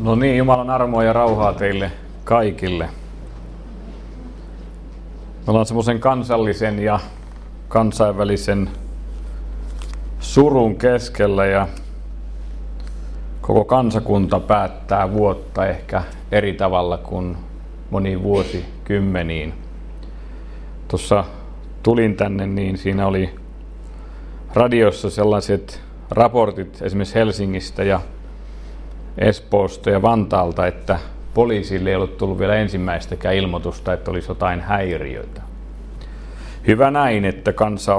No niin, Jumalan armoa ja rauhaa teille kaikille. Me ollaan semmoisen kansallisen ja kansainvälisen surun keskellä ja koko kansakunta päättää vuotta ehkä eri tavalla kuin moniin vuosikymmeniin. Tuossa tulin tänne, niin siinä oli radiossa sellaiset raportit esimerkiksi Helsingistä ja Espoosta ja Vantaalta, että poliisille ei ollut tullut vielä ensimmäistäkään ilmoitusta, että olisi jotain häiriöitä. Hyvä näin, että kansa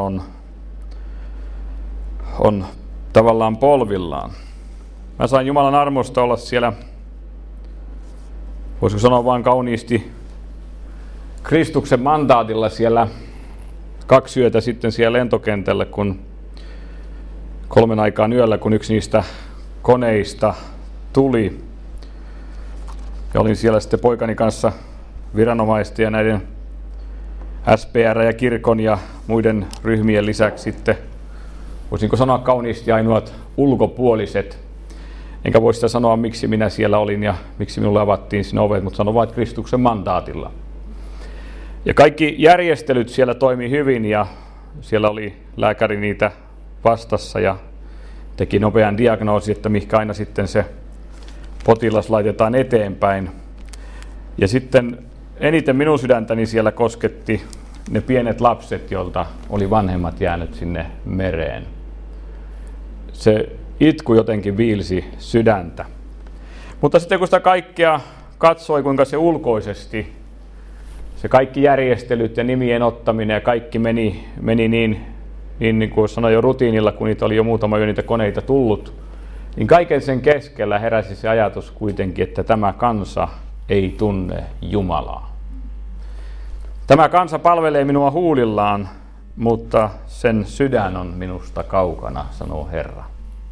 on tavallaan polvillaan. Mä sain Jumalan armosta olla siellä, voisiko sanoa vain kauniisti, Kristuksen mandaatilla siellä 2 yötä sitten siellä lentokentällä, kun 3 aikaan yöllä, kun yksi niistä koneista tuli. Ja olin siellä sitten poikani kanssa viranomaisten ja näiden SPR ja kirkon ja muiden ryhmien lisäksi sitten, voisinko sanoa kauniisti, ainoat ulkopuoliset. Enkä voi sitä sanoa, miksi minä siellä olin ja miksi minulle avattiin sinne ovet, mutta sanon vain Kristuksen mandaatilla. Ja kaikki järjestelyt siellä toimi hyvin ja siellä oli lääkäri niitä vastassa ja teki nopean diagnoosin, että mihinkä aina sitten se potilas laitetaan eteenpäin. Ja sitten eniten minun sydäntäni siellä kosketti ne pienet lapset, joilta oli vanhemmat jäänyt sinne mereen. Se itku jotenkin viilsi sydäntä. Mutta sitten kun sitä kaikkea katsoi, kuinka se ulkoisesti, se kaikki järjestelyt ja nimien ottaminen ja kaikki meni niin kuin sanoin jo rutiinilla, kun niitä oli jo muutama yö niitä koneita tullut, niin kaiken sen keskellä heräsi se ajatus kuitenkin, että tämä kansa ei tunne Jumalaa. Tämä kansa palvelee minua huulillaan, mutta sen sydän on minusta kaukana, sanoo Herra.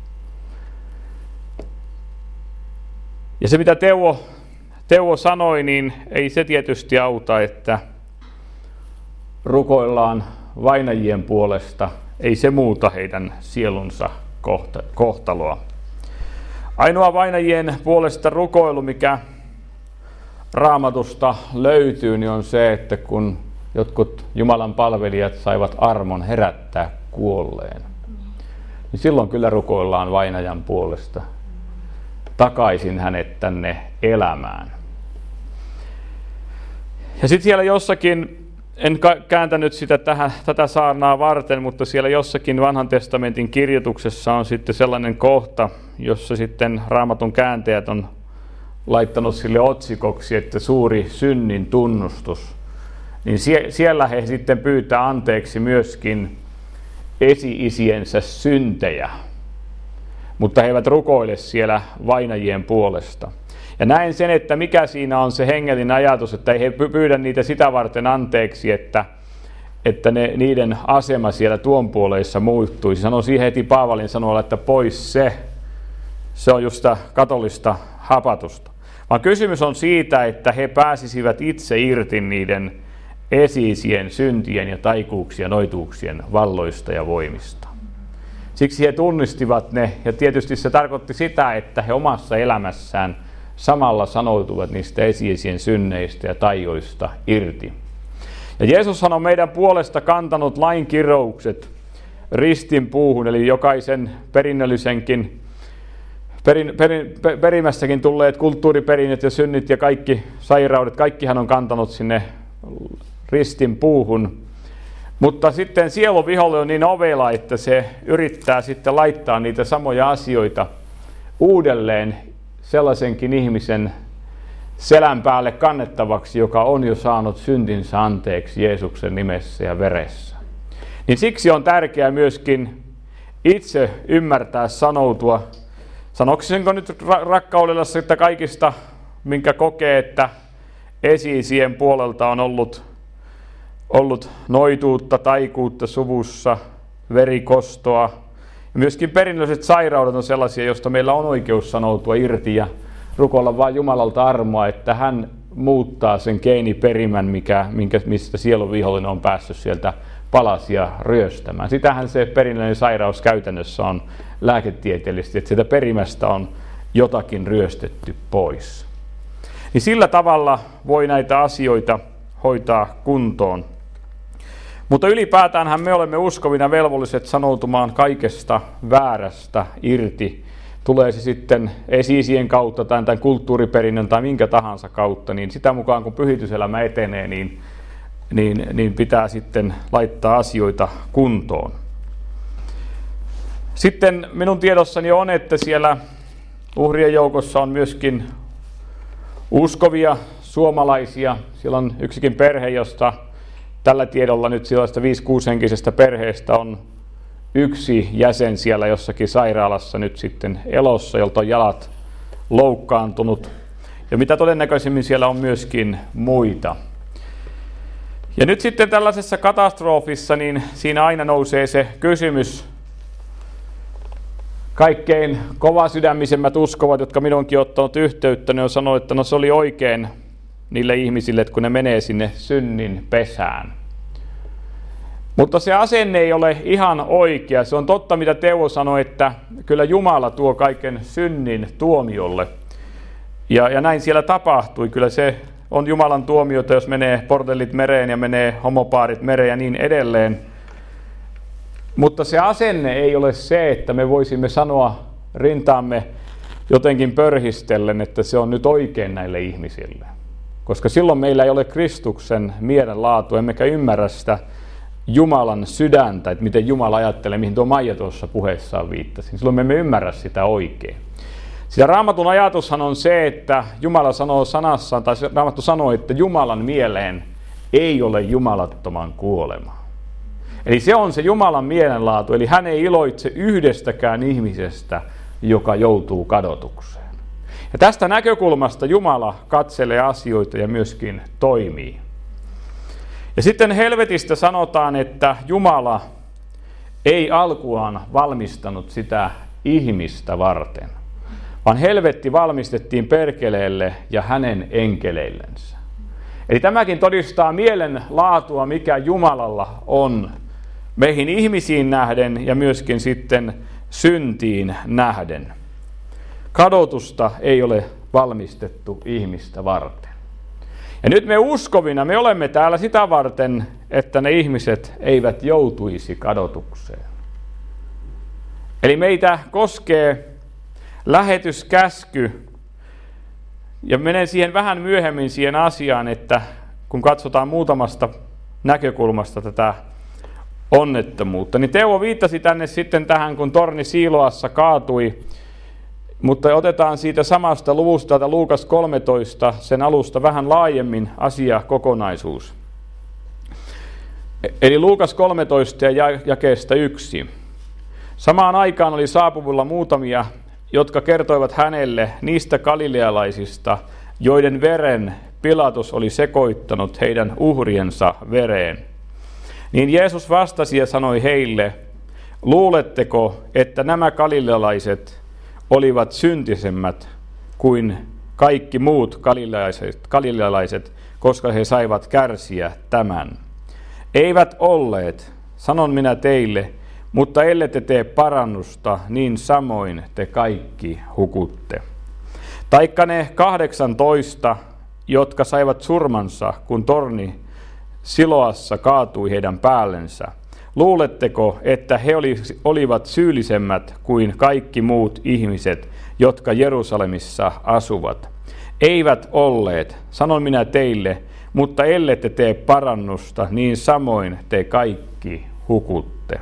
Ja se mitä Teuvo sanoi, niin ei se tietysti auta, että rukoillaan vainajien puolesta. Ei se muuta heidän sielunsa kohtaloa. Ainoa vainajien puolesta rukoilu, mikä Raamatusta löytyy, niin on se, että kun jotkut Jumalan palvelijat saivat armon herättää kuolleen, niin silloin kyllä rukoillaan vainajan puolesta. Takaisin hänet tänne elämään. Ja sitten siellä jossakin, en kääntänyt sitä tätä saarnaa varten, mutta siellä jossakin Vanhan testamentin kirjoituksessa on sitten sellainen kohta, jossa sitten Raamatun kääntäjät on laittanut sille otsikoksi, että suuri synnin tunnustus. Niin siellä he sitten pyytää anteeksi myöskin esi-isiensä syntejä, mutta he eivät rukoile siellä vainajien puolesta. Ja näen sen, että mikä siinä on se hengellinen ajatus, että ei he pyydä niitä sitä varten anteeksi, että niiden asema siellä tuon puoleissa muuttuisi. Sanoo siihen heti Paavalin sanoilla, että pois se on just sitä katolista hapatusta. Vaan kysymys on siitä, että he pääsisivät itse irti niiden esi-isien syntien ja taikuuksien, noituuksien valloista ja voimista. Siksi he tunnistivat ne, ja tietysti se tarkoitti sitä, että he omassa elämässään samalla sanoutuvat niistä esi-isien synneistä ja taioista irti. Ja Jeesushan on meidän puolesta kantanut lain kiroukset ristin puuhun, eli jokaisen perinnöllisenkin perimästäkin tulleet kulttuuriperinnöt ja synnit ja kaikki sairaudet, kaikki hän on kantanut sinne ristin puuhun. Mutta sitten sielun vihollinen on niin ovela, että se yrittää sitten laittaa niitä samoja asioita uudelleen sellaisenkin ihmisen selän päälle kannettavaksi, joka on jo saanut syntinsä anteeksi Jeesuksen nimessä ja veressä. Niin siksi on tärkeää myöskin itse ymmärtää sanoutua, sanoksinko nyt rakkaudella, että kaikista, minkä kokee, että esi-isien puolelta on ollut noituutta, taikuutta suvussa, verikostoa. Ja myöskin perinnölliset sairaudet on sellaisia, joista meillä on oikeus sanoutua irti ja rukoilla vaan Jumalalta armoa, että hän muuttaa sen geeniperimän, mistä sielun vihollinen on päässyt sieltä palasia ryöstämään. Sitähän se perinnöllinen sairaus käytännössä on lääketieteellisesti, että sitä perimästä on jotakin ryöstetty pois. Niin sillä tavalla voi näitä asioita hoitaa kuntoon. Mutta ylipäätäänhän me olemme uskovina velvolliset sanoutumaan kaikesta väärästä irti. Tulee se sitten esi-isien kautta tai tämän kulttuuriperinnön tai minkä tahansa kautta, niin sitä mukaan kun pyhityselämä etenee, niin pitää sitten laittaa asioita kuntoon. Sitten minun tiedossani on, että siellä uhrien joukossa on myöskin uskovia suomalaisia. Siellä on yksikin perhe, josta tällä tiedolla nyt sellaista 5-6-henkisestä perheestä on yksi jäsen siellä jossakin sairaalassa nyt sitten elossa, jolta on jalat loukkaantunut. Ja mitä todennäköisemmin siellä on myöskin muita. Ja nyt sitten tällaisessa katastrofissa, niin siinä aina nousee se kysymys. Kaikkein kovasydämisemmät uskovat, jotka minunkin ottanut yhteyttä, ne on sanonut, että no se oli oikein niille ihmisille, että kun ne menee sinne synnin pesään. Mutta se asenne ei ole ihan oikea. Se on totta, mitä Teuvo sanoi, että kyllä Jumala tuo kaiken synnin tuomiolle. Ja näin siellä tapahtui. Kyllä se on Jumalan tuomiota, jos menee bordellit mereen ja menee homopaarit mereen ja niin edelleen. Mutta se asenne ei ole se, että me voisimme sanoa rintaamme jotenkin pörhistellen, että se on nyt oikein näille ihmisille. Koska silloin meillä ei ole Kristuksen mielenlaatua, emmekä ymmärrä sitä Jumalan sydäntä, että miten Jumala ajattelee, mihin tuo Maija tuossa puheessaan viittasi. Silloin me emme ymmärrä sitä oikein. Sillä Raamatun ajatushan on se, että Jumala sanoo sanassaan, tai Raamattu sanoo, että Jumalan mieleen ei ole jumalattoman kuolema. Eli se on se Jumalan mielenlaatu, eli hän ei iloitse yhdestäkään ihmisestä, joka joutuu kadotukseen. Ja tästä näkökulmasta Jumala katselee asioita ja myöskin toimii. Ja sitten helvetistä sanotaan, että Jumala ei alkuaan valmistanut sitä ihmistä varten, vaan helvetti valmistettiin perkeleelle ja hänen enkeleillensä. Eli tämäkin todistaa mielenlaatua, mikä Jumalalla on meihin ihmisiin nähden ja myöskin sitten syntiin nähden. Kadotusta ei ole valmistettu ihmistä varten. Ja nyt me uskovina, me olemme täällä sitä varten, että ne ihmiset eivät joutuisi kadotukseen. Eli meitä koskee lähetyskäsky, ja menen siihen vähän myöhemmin siihen asiaan, että kun katsotaan muutamasta näkökulmasta tätä onnettomuutta, niin Teuvo viittasi tänne sitten tähän, kun torni Siiloassa kaatui, mutta otetaan siitä samasta luvusta, tätä Luukas 13, sen alusta vähän laajemmin asiakokonaisuus. Eli Luukas 13 ja jakeesta 1. Samaan aikaan oli saapuvilla muutamia, jotka kertoivat hänelle niistä galilealaisista, joiden veren Pilatus oli sekoittanut heidän uhriensa vereen. Niin Jeesus vastasi ja sanoi heille, luuletteko, että nämä galilealaiset olivat syntisemmät kuin kaikki muut galilealaiset, koska he saivat kärsiä tämän? Eivät olleet, sanon minä teille, mutta ellette tee parannusta, niin samoin te kaikki hukutte. Taikka ne 18, jotka saivat surmansa, kun torni Siloassa kaatui heidän päällensä. Luuletteko, että he olivat syyllisemmät kuin kaikki muut ihmiset, jotka Jerusalemissa asuvat? Eivät olleet, sanon minä teille, mutta ellette tee parannusta, niin samoin te kaikki hukutte.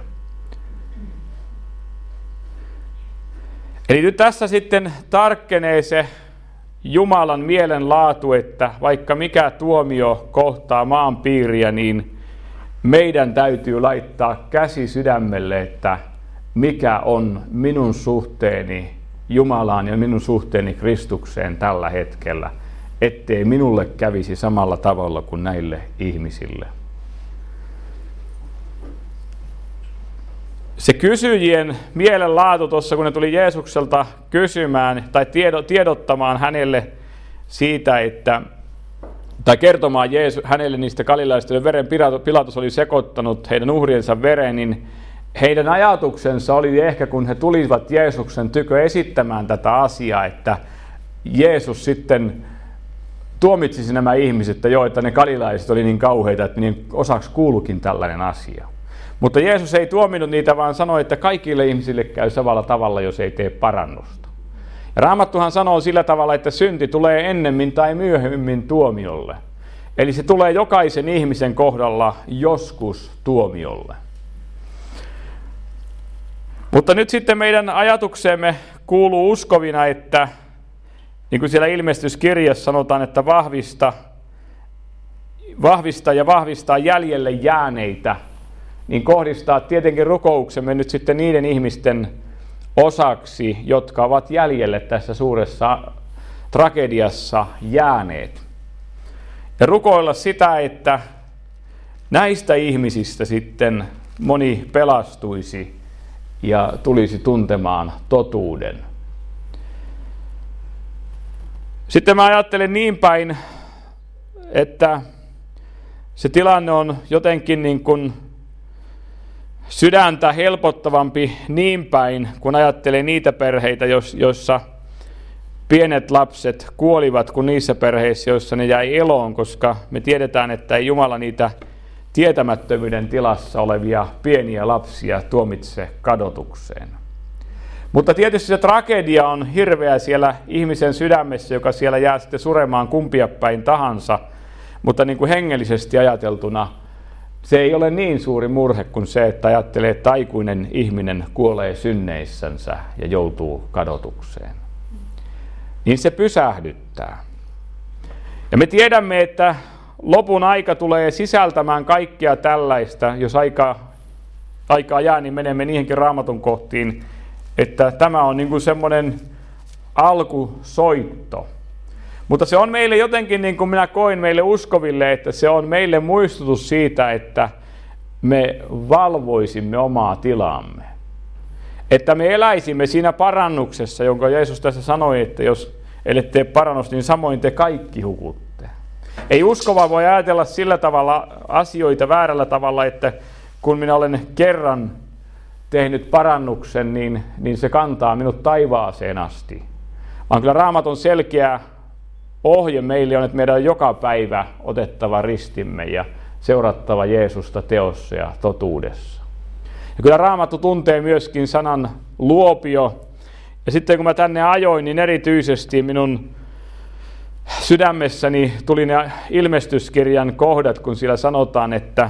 Eli nyt tässä sitten tarkkenee se Jumalan mielenlaatu, että vaikka mikä tuomio kohtaa maanpiiriä, niin meidän täytyy laittaa käsi sydämelle, että mikä on minun suhteeni Jumalaan ja minun suhteeni Kristukseen tällä hetkellä, ettei minulle kävisi samalla tavalla kuin näille ihmisille. Se kysyjien mielenlaatu tuossa, kun ne tuli Jeesukselta kysymään tai tiedottamaan hänelle siitä, tai kertomaan hänelle niistä galilealaisista, veren Pilatus oli sekoittanut heidän uhriensa vereen, niin heidän ajatuksensa oli ehkä, kun he tulivat Jeesuksen tykö esittämään tätä asiaa, että Jeesus sitten tuomitsisi nämä ihmiset, että ne galilaiset oli niin kauheita, että niin osaksi kuulukin tällainen asia. Mutta Jeesus ei tuominut niitä, vaan sanoi, että kaikille ihmisille käy samalla tavalla, jos ei tee parannusta. Ja Raamattuhan sanoo sillä tavalla, että synti tulee ennemmin tai myöhemmin tuomiolle. Eli se tulee jokaisen ihmisen kohdalla joskus tuomiolle. Mutta nyt sitten meidän ajatukseemme kuuluu uskovina, että niin kuin siellä ilmestyskirjassa sanotaan, että vahvistaa jäljelle jääneitä, niin kohdistaa tietenkin rukouksemme nyt sitten niiden ihmisten osaksi, jotka ovat jäljelle tässä suuressa tragediassa jääneet. Ja rukoilla sitä, että näistä ihmisistä sitten moni pelastuisi ja tulisi tuntemaan totuuden. Sitten mä ajattelen niin päin, että se tilanne on jotenkin niin kuin sydäntä helpottavampi niin päin, kun ajattelee niitä perheitä, joissa pienet lapset kuolivat, kuin niissä perheissä, joissa ne jäi eloon, koska me tiedetään, että ei Jumala niitä tietämättömyyden tilassa olevia pieniä lapsia tuomitse kadotukseen. Mutta tietysti se tragedia on hirveä siellä ihmisen sydämessä, joka siellä jää sitten suremaan kumpia päin tahansa, mutta niin kuin hengellisesti ajateltuna se ei ole niin suuri murhe kuin se, että ajattelee, että aikuinen ihminen kuolee synneissänsä ja joutuu kadotukseen. Niin se pysähdyttää. Ja me tiedämme, että lopun aika tulee sisältämään kaikkea tällaista. Jos aikaa jää, niin menemme niihinkin Raamatun kohtiin, että tämä on niin kuin semmoinen alkusoitto. Mutta se on meille jotenkin, niin kuin minä koin meille uskoville, että se on meille muistutus siitä, että me valvoisimme omaa tilaamme. Että me eläisimme siinä parannuksessa, jonka Jeesus tässä sanoi, että jos ellette tee parannusta, niin samoin te kaikki hukutte. Ei uskova voi ajatella sillä tavalla asioita väärällä tavalla, että kun minä olen kerran tehnyt parannuksen, niin se kantaa minut taivaaseen asti. Vaan kyllä Raamatun selkeä ohje meille on, että meidän on joka päivä otettava ristimme ja seurattava Jeesusta teossa ja totuudessa. Ja kyllä Raamattu tuntee myöskin sanan luopio. Ja sitten kun mä tänne ajoin, niin erityisesti minun sydämessäni tuli ne ilmestyskirjan kohdat, kun siellä sanotaan, että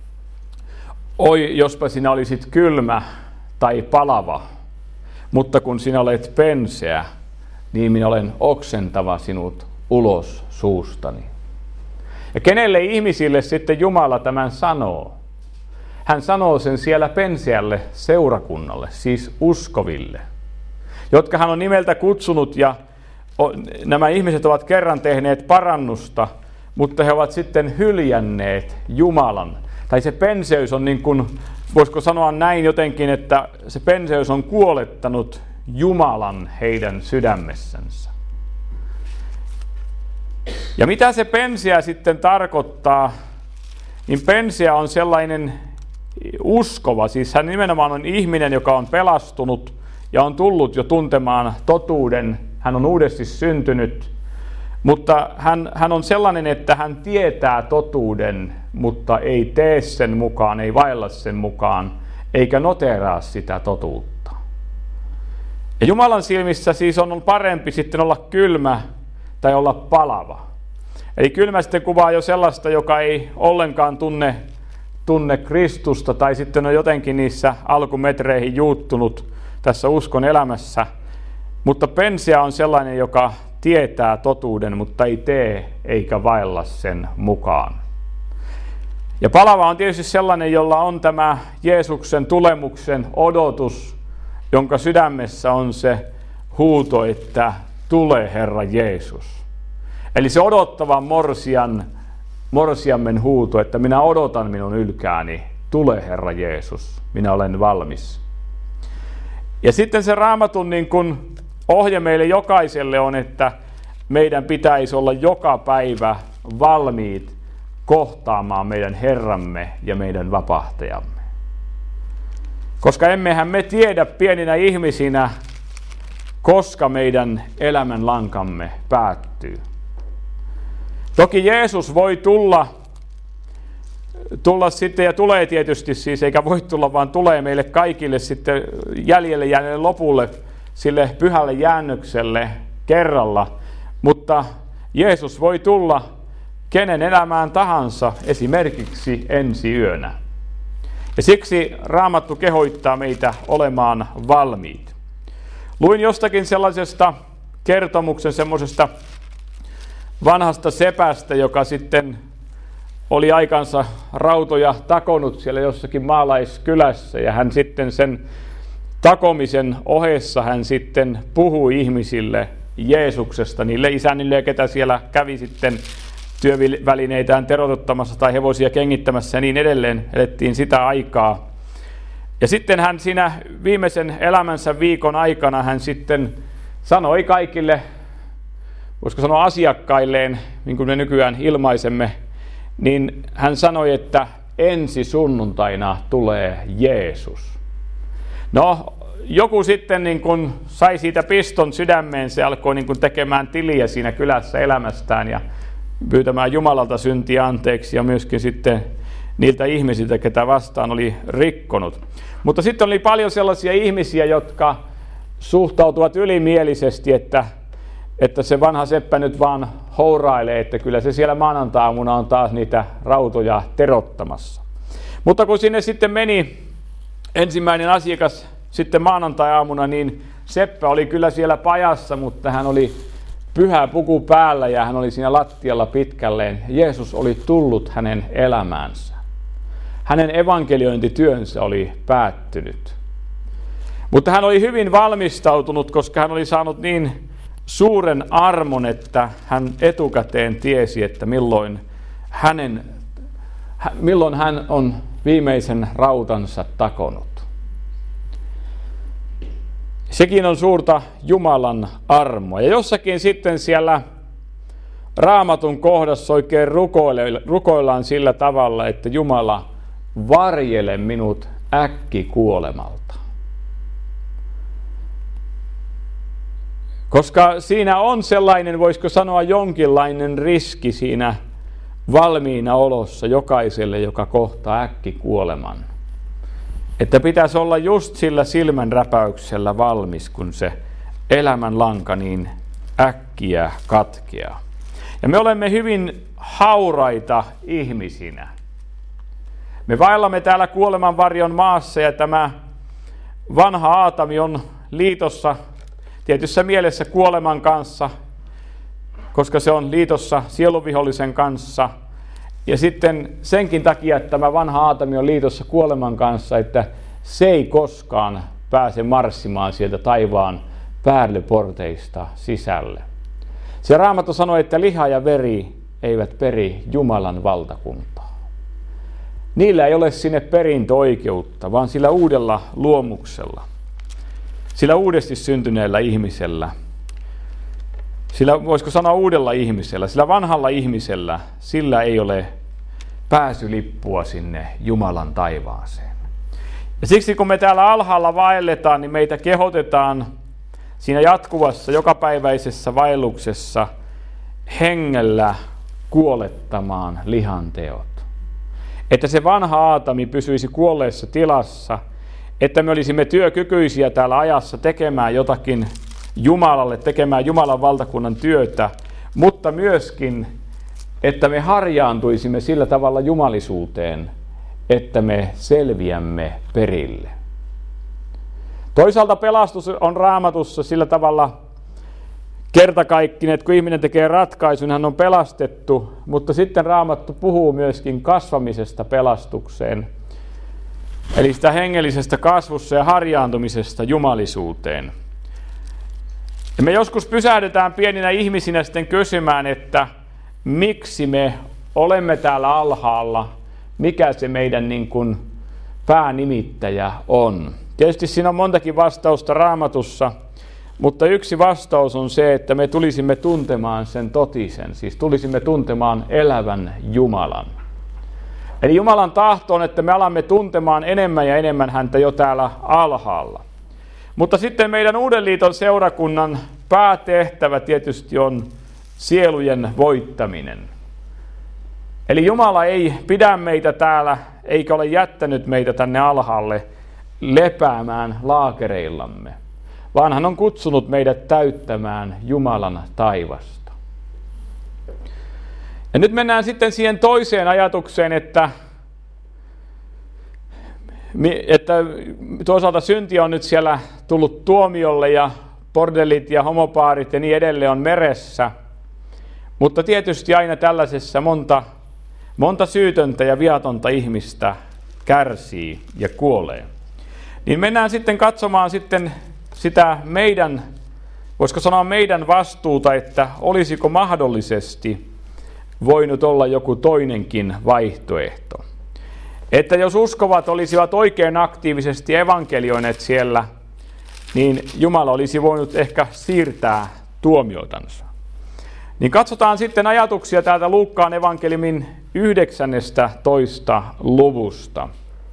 oi, jospa sinä olisit kylmä tai palava, mutta kun sinä olet penseä, niin minä olen oksentava sinut ulos suustani. Ja kenelle ihmisille sitten Jumala tämän sanoo? Hän sanoo sen siellä penseälle seurakunnalle, siis uskoville, jotka hän on nimeltä kutsunut, ja nämä ihmiset ovat kerran tehneet parannusta, mutta he ovat sitten hyljänneet Jumalan. Tai se penseys on niin kuin, voisiko sanoa näin jotenkin, että se penseys on kuolettanut Jumalan heidän sydämessänsä. Ja mitä se penseä sitten tarkoittaa? Niin penseä on sellainen uskova, siis hän nimenomaan on ihminen, joka on pelastunut ja on tullut jo tuntemaan totuuden. Hän on uudesti syntynyt, mutta hän on sellainen, että hän tietää totuuden, mutta ei tee sen mukaan, ei vailla sen mukaan, eikä noteraa sitä totuutta. Ja Jumalan silmissä siis on parempi sitten olla kylmä tai olla palava. Eli kylmä sitten kuvaa jo sellaista, joka ei ollenkaan tunne Kristusta tai sitten on jotenkin niissä alkumetreihin juuttunut tässä uskon elämässä. Mutta penseä on sellainen, joka tietää totuuden, mutta ei tee eikä vailla sen mukaan. Ja palava on tietysti sellainen, jolla on tämä Jeesuksen tulemuksen odotus, jonka sydämessä on se huuto, että tule Herra Jeesus. Eli se odottava morsiammen huuto, että minä odotan minun ylkääni, tule Herra Jeesus, minä olen valmis. Ja sitten se Raamatun niin kuin ohje meille jokaiselle on, että meidän pitäisi olla joka päivä valmiit kohtaamaan meidän Herramme ja meidän vapahtajamme. Koska emmehän me tiedä pieninä ihmisinä, koska meidän elämänlankamme päättyy. Toki Jeesus voi tulla sitten, ja tulee tietysti siis, eikä voi tulla, vaan tulee meille kaikille sitten jäljelle jääneelle lopulle, sille pyhälle jäännökselle kerralla. Mutta Jeesus voi tulla kenen elämään tahansa, esimerkiksi ensi yönä. Ja siksi Raamattu kehoittaa meitä olemaan valmiit. Luin jostakin sellaisesta kertomuksen semmoisesta vanhasta sepästä, joka sitten oli aikansa rautoja takonut siellä jossakin maalaiskylässä, ja hän sitten sen takomisen ohessa hän sitten puhui ihmisille Jeesuksesta, niille isännille, ketä siellä kävi sitten työvälineitään teroittamassa tai hevosia kengittämässä ja niin edelleen. Elettiin sitä aikaa. Ja sitten hän siinä viimeisen elämänsä viikon aikana hän sitten sanoi kaikille, voisiko sanoa asiakkailleen, niin kuin me nykyään ilmaisemme, niin hän sanoi, että ensi sunnuntaina tulee Jeesus. No, joku sitten niin kun sai siitä piston sydämeen, se alkoi niin kun tekemään tiliä siinä kylässä elämästään ja pyytämään Jumalalta syntiä anteeksi ja myöskin sitten niiltä ihmisiltä, ketä vastaan oli rikkonut. Mutta sitten oli paljon sellaisia ihmisiä, jotka suhtautuvat ylimielisesti, että se vanha seppä nyt vaan hourailee, että kyllä se siellä maanantai-aamuna on taas niitä rautoja terottamassa. Mutta kun sinne sitten meni ensimmäinen asiakas sitten maanantai-aamuna, niin seppä oli kyllä siellä pajassa, mutta hän oli pyhä puku päällä ja hän oli siinä lattialla pitkälleen. Jeesus oli tullut hänen elämäänsä. Hänen evankeliointityönsä oli päättynyt. Mutta hän oli hyvin valmistautunut, koska hän oli saanut niin suuren armon, että hän etukäteen tiesi, että milloin hän on viimeisen rautansa takonut. Sekin on suurta Jumalan armoa. Ja jossakin sitten siellä Raamatun kohdassa oikein rukoillaan sillä tavalla, että Jumala, varjele minut äkkikuolemalta. Koska siinä on sellainen, voisiko sanoa jonkinlainen riski siinä valmiina olossa jokaiselle, joka kohtaa äkkikuoleman. Että pitäisi olla just sillä silmänräpäyksellä valmis, kun se elämänlanka niin äkkiä katkeaa. Ja me olemme hyvin hauraita ihmisinä. Me vaellamme täällä kuolemanvarjon maassa ja tämä vanha Aatami on liitossa tietyssä mielessä kuoleman kanssa, koska se on liitossa sielunvihollisen kanssa. Ja sitten senkin takia, että tämä vanha Aatami on liitossa kuoleman kanssa, että se ei koskaan pääse marssimaan sieltä taivaan päärlyporteista sisälle. Se Raamattu sanoi, että liha ja veri eivät peri Jumalan valtakuntaa. Niillä ei ole sinne perintöoikeutta, vaan sillä uudella luomuksella, sillä uudesti syntyneellä ihmisellä, sillä voisiko sanoa uudella ihmisellä, sillä vanhalla ihmisellä, sillä ei ole pääsylippua sinne Jumalan taivaaseen. Ja siksi kun me täällä alhaalla vaelletaan, niin meitä kehotetaan siinä jatkuvassa jokapäiväisessä vaelluksessa hengellä kuolettamaan lihanteot. Että se vanha Aatami pysyisi kuolleessa tilassa, että me olisimme työkykyisiä täällä ajassa tekemään jotakin Jumalalle, tekemään Jumalan valtakunnan työtä, mutta myöskin, että me harjaantuisimme sillä tavalla jumalisuuteen, että me selviämme perille. Toisaalta pelastus on Raamatussa sillä tavalla kertakaikkinen, että kun ihminen tekee ratkaisun, hän on pelastettu, mutta sitten Raamattu puhuu myöskin kasvamisesta pelastukseen, eli sitä hengellisestä kasvussa ja harjaantumisesta jumalisuuteen. Ja me joskus pysähdytään pieninä ihmisinä sitten kysymään, että miksi me olemme täällä alhaalla, mikä se meidän niin kuin päänimittäjä on. Tietysti siinä on montakin vastausta Raamatussa, mutta yksi vastaus on se, että me tulisimme tuntemaan sen totisen, siis tulisimme tuntemaan elävän Jumalan. Eli Jumalan tahto on, että me alamme tuntemaan enemmän ja enemmän häntä jo täällä alhaalla. Mutta sitten meidän Uuden liiton seurakunnan päätehtävä tietysti on sielujen voittaminen. Eli Jumala ei pidä meitä täällä, eikä ole jättänyt meitä tänne alhaalle lepäämään laakereillamme, vaan hän on kutsunut meidät täyttämään Jumalan taivasta. Ja nyt mennään sitten siihen toiseen ajatukseen, että toisaalta synti on nyt siellä tullut tuomiolle ja bordellit ja homopaarit ja niin edelleen on meressä. Mutta tietysti aina tällaisessa monta syytöntä ja viatonta ihmistä kärsii ja kuolee. Niin mennään sitten katsomaan sitten sitä meidän, voisiko sanoa meidän vastuuta, että olisiko mahdollisesti voinut olla joku toinenkin vaihtoehto. Että jos uskovat olisivat oikein aktiivisesti evankelioineet siellä, niin Jumala olisi voinut ehkä siirtää tuomiotansa. Niin katsotaan sitten ajatuksia täältä Luukkaan evankeliumin 19. luvusta.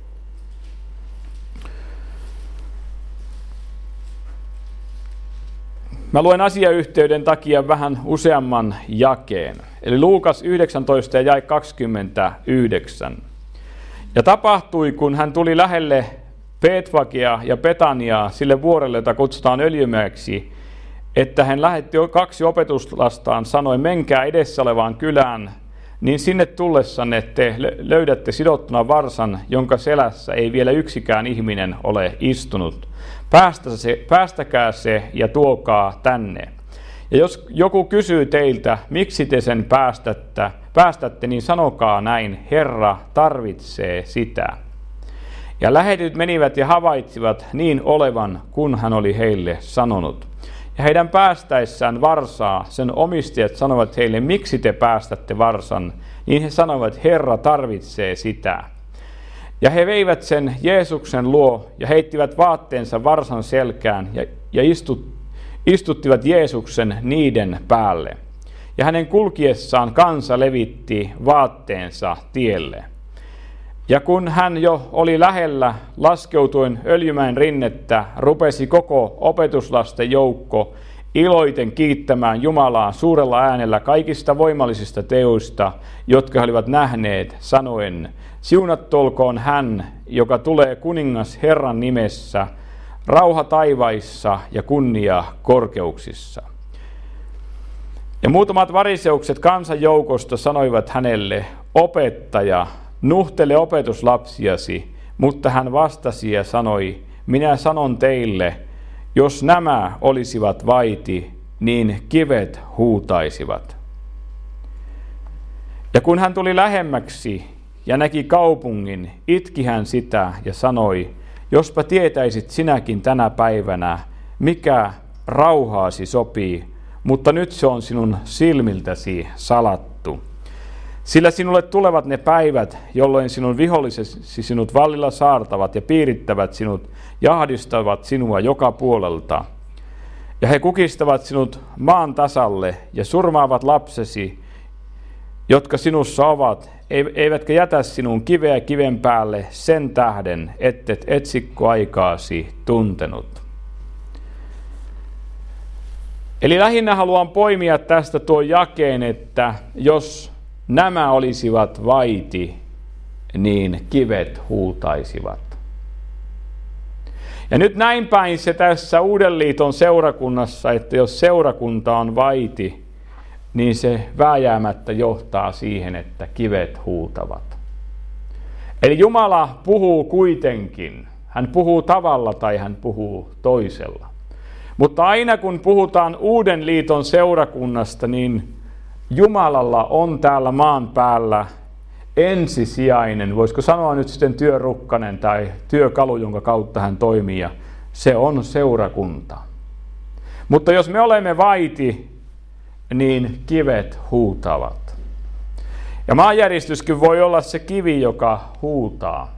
Mä luen asiayhteyden takia vähän useamman jakeen. Eli Luukas 19 ja jae 29. Ja tapahtui, kun hän tuli lähelle Betfagia ja Betaniaa, sille vuorelle, jota kutsutaan Öljymäeksi, että hän lähetti 2 opetuslastaan, sanoi, menkää edessä olevaan kylään, niin sinne tullessanne te löydätte sidottuna varsan, jonka selässä ei vielä yksikään ihminen ole istunut. Päästäkää se ja tuokaa tänne. Ja jos joku kysyy teiltä, miksi te sen päästätte, niin sanokaa näin, Herra tarvitsee sitä. Ja lähetyt menivät ja havaitsivat niin olevan, kun hän oli heille sanonut. Ja heidän päästäessään varsaa, sen omistajat sanovat heille, miksi te päästätte varsan, niin he sanoivat, Herra tarvitsee sitä. Ja he veivät sen Jeesuksen luo ja heittivät vaatteensa varsan selkään ja istuttivat Jeesuksen niiden päälle. Ja hänen kulkiessaan kansa levitti vaatteensa tielle. Ja kun hän jo oli lähellä, laskeutuen Öljymäen rinnettä, rupesi koko opetuslasten joukko iloiten kiittämään Jumalaa suurella äänellä kaikista voimallisista teoista, jotka he olivat nähneet, sanoen, siunattu olkoon hän, joka tulee kuningas Herran nimessä, rauha taivaissa ja kunnia korkeuksissa. Ja muutamat variseukset kansanjoukosta sanoivat hänelle, opettaja, nuhtele opetuslapsiasi, mutta hän vastasi ja sanoi, minä sanon teille, jos nämä olisivat vaiti, niin kivet huutaisivat. Ja kun hän tuli lähemmäksi ja näki kaupungin, itki hän sitä ja sanoi, jospa tietäisit sinäkin tänä päivänä, mikä rauhaasi sopii, mutta nyt se on sinun silmiltäsi salattu. Sillä sinulle tulevat ne päivät, jolloin sinun vihollisesi sinut vallilla saartavat ja piirittävät sinut, jahdistavat sinua joka puolelta. Ja he kukistavat sinut maan tasalle ja surmaavat lapsesi, jotka sinussa ovat, eivätkä jätä sinun kiveä kiven päälle sen tähden, ettet etsikkoaikaasi tuntenut. Eli lähinnä haluan poimia tästä tuo jakeen, että jos nämä olisivat vaiti, niin kivet huutaisivat. Ja nyt näin päin se tässä Uuden liiton seurakunnassa, että jos seurakunta on vaiti, niin se vääjäämättä johtaa siihen, että kivet huutavat. Eli Jumala puhuu kuitenkin. Hän puhuu tavalla tai hän puhuu toisella. Mutta aina kun puhutaan Uuden liiton seurakunnasta, niin Jumalalla on täällä maan päällä ensisijainen, voisiko sanoa nyt sitten työrukkanen tai työkalu, jonka kautta hän toimii, ja se on seurakunta. Mutta jos me olemme vaiti, niin kivet huutavat. Ja maanjäristyskin voi olla se kivi, joka huutaa.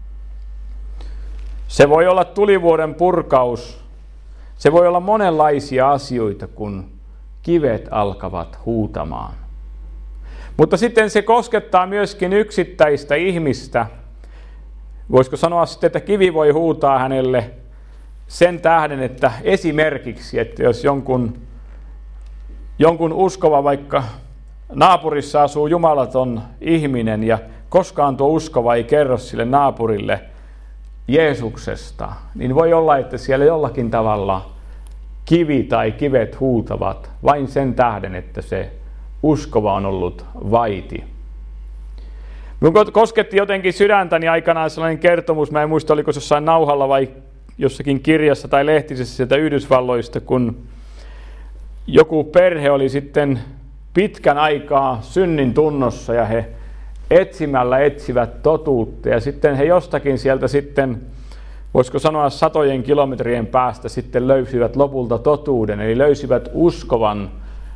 Se voi olla tulivuoren purkaus. Se voi olla monenlaisia asioita, kun kivet alkavat huutamaan. Mutta sitten se koskettaa myöskin yksittäistä ihmistä. Voisiko sanoa sitten, että kivi voi huutaa hänelle sen tähden, että esimerkiksi, että jos jonkun uskova, vaikka naapurissa asuu jumalaton ihminen ja koskaan tuo uskova ei kerro sille naapurille Jeesuksesta, niin voi olla, että siellä jollakin tavalla kivi tai kivet huutavat vain sen tähden, että se uskova on ollut vaiti. Minun kosketti jotenkin sydäntäni aikanaan sellainen kertomus, mä en muista oliko se jossain nauhalla vai jossakin kirjassa tai lehtisessä sieltä Yhdysvalloista, kun joku perhe oli sitten pitkän aikaa synnin tunnossa ja he etsimällä etsivät totuutta ja sitten he jostakin sieltä sitten, voisiko sanoa satojen kilometrien päästä sitten löysivät lopulta totuuden, eli löysivät uskovan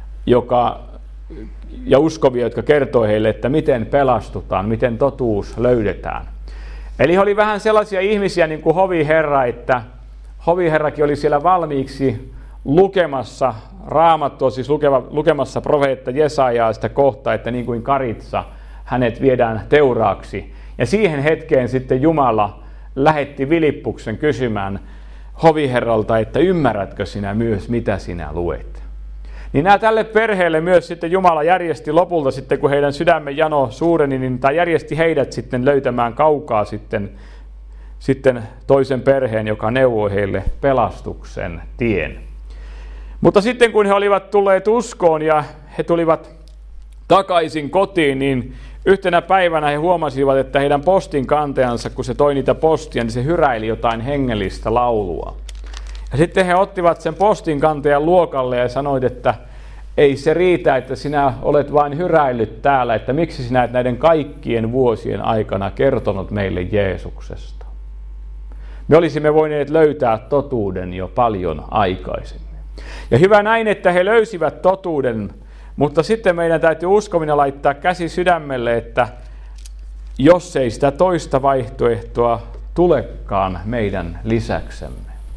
ja uskovia, jotka kertoi heille, että miten pelastutaan, miten totuus löydetään. Eli he oli vähän sellaisia ihmisiä niin kuin hoviherra, että hoviherrakin oli siellä valmiiksi lukemassa Raamattua, siis lukemassa profeetta Jesajaa sitä kohtaa, että niin kuin karitsa hänet viedään teuraaksi. Ja siihen hetkeen sitten Jumala lähetti Filippuksen kysymään hoviherralta, että ymmärrätkö sinä myös, mitä sinä luet. Niin tälle perheelle myös sitten Jumala järjesti lopulta sitten, kun heidän sydämen jano suureni, niin tai järjesti heidät sitten löytämään kaukaa sitten toisen perheen, joka neuvoi heille pelastuksen tien. Mutta sitten kun he olivat tulleet uskoon ja he tulivat takaisin kotiin, niin yhtenä päivänä he huomasivat, että heidän postinkantajansa, kun se toi niitä postia, niin se hyräili jotain hengellistä laulua. Ja sitten he ottivat sen postinkantajan luokalle ja sanoivat, että ei se riitä, että sinä olet vain hyräillyt täällä, että miksi sinä et näiden kaikkien vuosien aikana kertonut meille Jeesuksesta. Me olisimme voineet löytää totuuden jo paljon aikaisemmin. Ja hyvä näin, että he löysivät totuuden, mutta sitten meidän täytyy uskomina laittaa käsi sydämelle, että jos ei sitä toista vaihtoehtoa tulekaan meidän lisäksemme.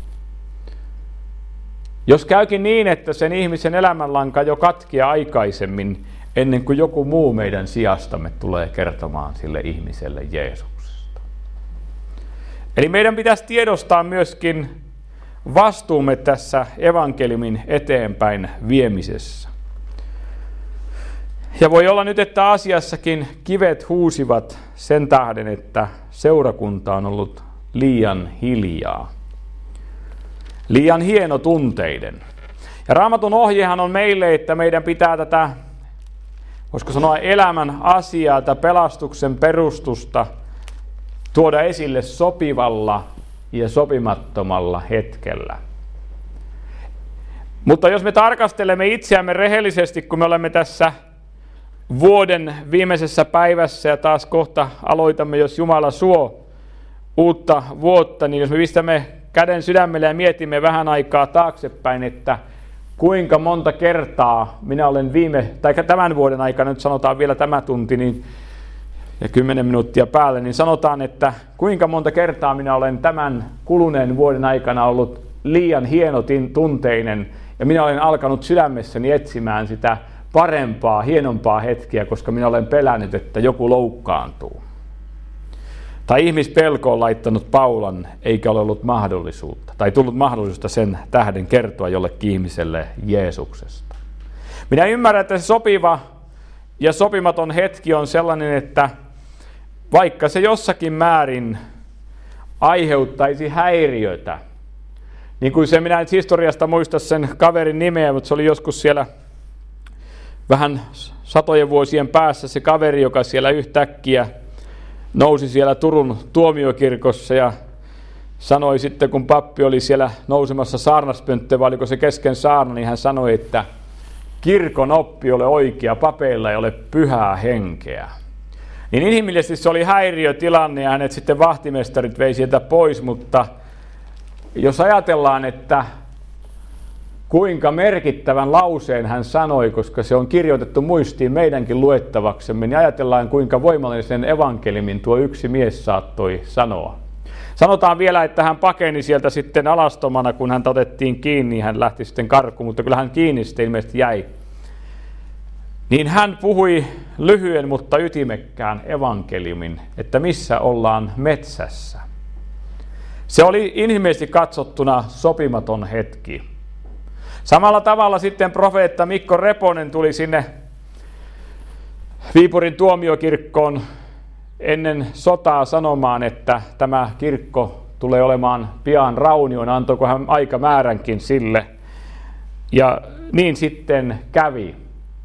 Jos käykin niin, että sen ihmisen elämänlanka jo katkeaa aikaisemmin, ennen kuin joku muu meidän sijastamme tulee kertomaan sille ihmiselle Jeesuksesta. Eli meidän pitäisi tiedostaa myöskin vastuumme tässä evankeliumin eteenpäin viemisessä. Ja voi olla nyt, että asiassakin kivet huusivat sen tähden, että seurakunta on ollut liian hiljaa. Liian hienotunteiden. Ja Raamatun ohjehan on meille, että meidän pitää tätä, voisiko sanoa elämän asiaa, tätä pelastuksen perustusta tuoda esille sopivalla ja sopimattomalla hetkellä. Mutta jos me tarkastelemme itseämme rehellisesti, kun me olemme tässä vuoden viimeisessä päivässä ja taas kohta aloitamme, jos Jumala suo uutta vuotta, niin jos me pistämme käden sydämelle ja mietimme vähän aikaa taaksepäin, että kuinka monta kertaa minä olen tämän vuoden aikana, nyt sanotaan vielä tämä tunti niin, ja 10 minuuttia päälle, niin sanotaan, että kuinka monta kertaa minä olen tämän kuluneen vuoden aikana ollut liian hienotunteinen ja minä olen alkanut sydämessäni etsimään sitä parempaa, hienompaa hetkeä, koska minä olen pelännyt, että joku loukkaantuu. Tai ihmispelko on laittanut paulan, eikä ole ollut mahdollisuutta, tai tullut mahdollisuutta sen tähden kertoa jollekin ihmiselle Jeesuksesta. Minä ymmärrän, että se sopiva ja sopimaton hetki on sellainen, että vaikka se jossakin määrin aiheuttaisi häiriötä, niin kuin se, minä en historiasta muista sen kaverin nimeä, mutta se oli joskus siellä vähän satojen vuosien päässä se kaveri, joka siellä yhtäkkiä nousi siellä Turun tuomiokirkossa ja sanoi sitten, kun pappi oli siellä nousemassa saarnaspönttöön, vai oliko se kesken saarna, niin hän sanoi, että kirkon oppi ei ole oikea, papeilla ei ole pyhää henkeä. Niin inhimillisesti se oli häiriötilanne ja hänet sitten vahtimestarit vei sieltä pois, mutta jos ajatellaan, että kuinka merkittävän lauseen hän sanoi, koska se on kirjoitettu muistiin meidänkin luettavaksemme, niin ajatellaan, kuinka voimallisen evankeliumin tuo yksi mies saattoi sanoa. Sanotaan vielä, että hän pakeni sieltä sitten alastomana, kun hän otettiin kiinni, hän lähti sitten karkuun, mutta kyllä hän kiinni sitten ilmeisesti jäi. niin hän puhui lyhyen, mutta ytimekkään evankeliumin, että missä ollaan metsässä. Se oli inhimillisesti katsottuna sopimaton hetki. Samalla tavalla sitten profeetta Mikko Reponen tuli sinne Viipurin tuomiokirkkoon ennen sotaa sanomaan, että tämä kirkko tulee olemaan pian raunion, antoiko hän aikamääränkin sille. Ja niin sitten kävi.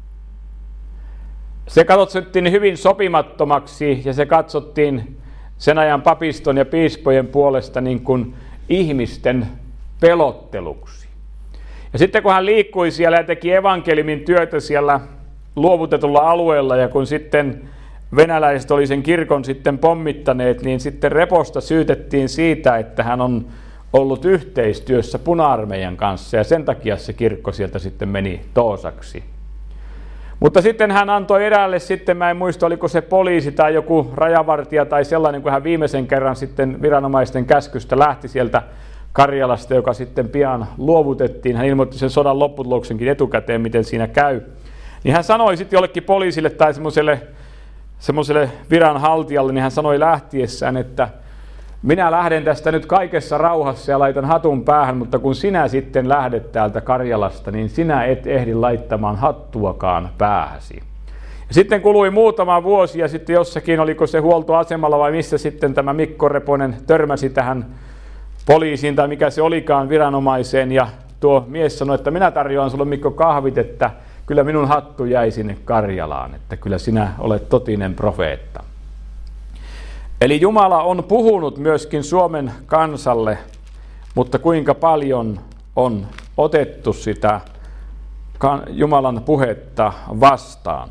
Se katsottiin hyvin sopimattomaksi ja se katsottiin sen ajan papiston ja piispojen puolesta niin kuin ihmisten pelotteluksi. Ja sitten kun hän liikkui siellä ja teki evankeliumin työtä siellä luovutetulla alueella ja kun sitten venäläiset oli sen kirkon sitten pommittaneet, niin sitten Reposta syytettiin siitä, että hän on ollut yhteistyössä Puna-armeijan kanssa ja sen takia se kirkko sieltä sitten meni toosaksi. Mutta sitten hän antoi eräälle sitten, mä en muista oliko se poliisi tai joku rajavartija tai sellainen, kun hän viimeisen kerran sitten viranomaisten käskystä lähti sieltä Karjalasta, joka sitten pian luovutettiin. Hän ilmoitti sen sodan lopputuloksenkin etukäteen, miten siinä käy. Niin hän sanoi sitten jollekin poliisille tai semmoiselle viranhaltijalle, niin hän sanoi lähtiessään, että minä lähden tästä nyt kaikessa rauhassa ja laitan hatun päähän, mutta kun sinä sitten lähdet täältä Karjalasta, niin sinä et ehdi laittamaan hattuakaan päähäsi. Ja sitten kului muutama vuosi ja sitten jossakin, oliko se huoltoasemalla vai missä sitten tämä Mikko Reponen törmäsi tähän poliisiin tai mikä se olikaan viranomaiseen ja tuo mies sanoi, että minä tarjoan sulle Mikko kahvit, että kyllä minun hattu jäi sinne Karjalaan, että kyllä sinä olet totinen profeetta. Eli Jumala on puhunut myöskin Suomen kansalle, mutta kuinka paljon on otettu sitä Jumalan puhetta vastaan.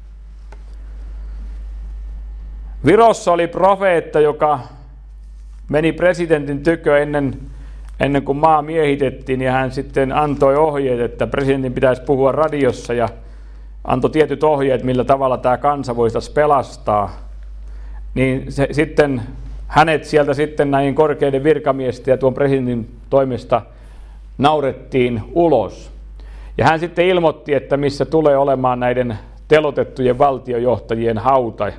Virossa oli profeetta, joka meni presidentin tykö ennen kuin maa miehitettiin ja hän sitten antoi ohjeet, että presidentin pitäisi puhua radiossa ja antoi tietyt ohjeet, millä tavalla tämä kansa voitaisiin pelastaa. Niin sitten hänet sieltä sitten näihin korkeiden virkamiesten ja tuon presidentin toimesta naurettiin ulos. Ja hän sitten ilmoitti, että missä tulee olemaan näiden telotettujen valtiojohtajien hauta.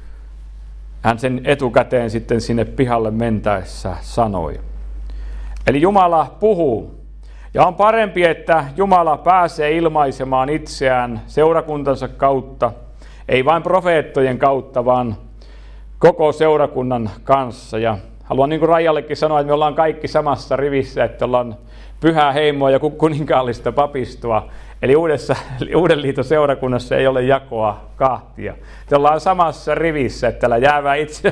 Hän sen etukäteen sitten sinne pihalle mentäessä sanoi. Eli Jumala puhuu. Ja on parempi, että Jumala pääsee ilmaisemaan itseään seurakuntansa kautta, ei vain profeettojen kautta, vaan koko seurakunnan kanssa. Ja haluan niin kuin Raijallekin sanoa, että me ollaan kaikki samassa rivissä, että ollaan pyhää heimoa ja kuninkaallista papistoa. Eli Uuden liiton seurakunnassa ei ole jakoa kahtia. Me ollaan samassa rivissä, että älä jäävä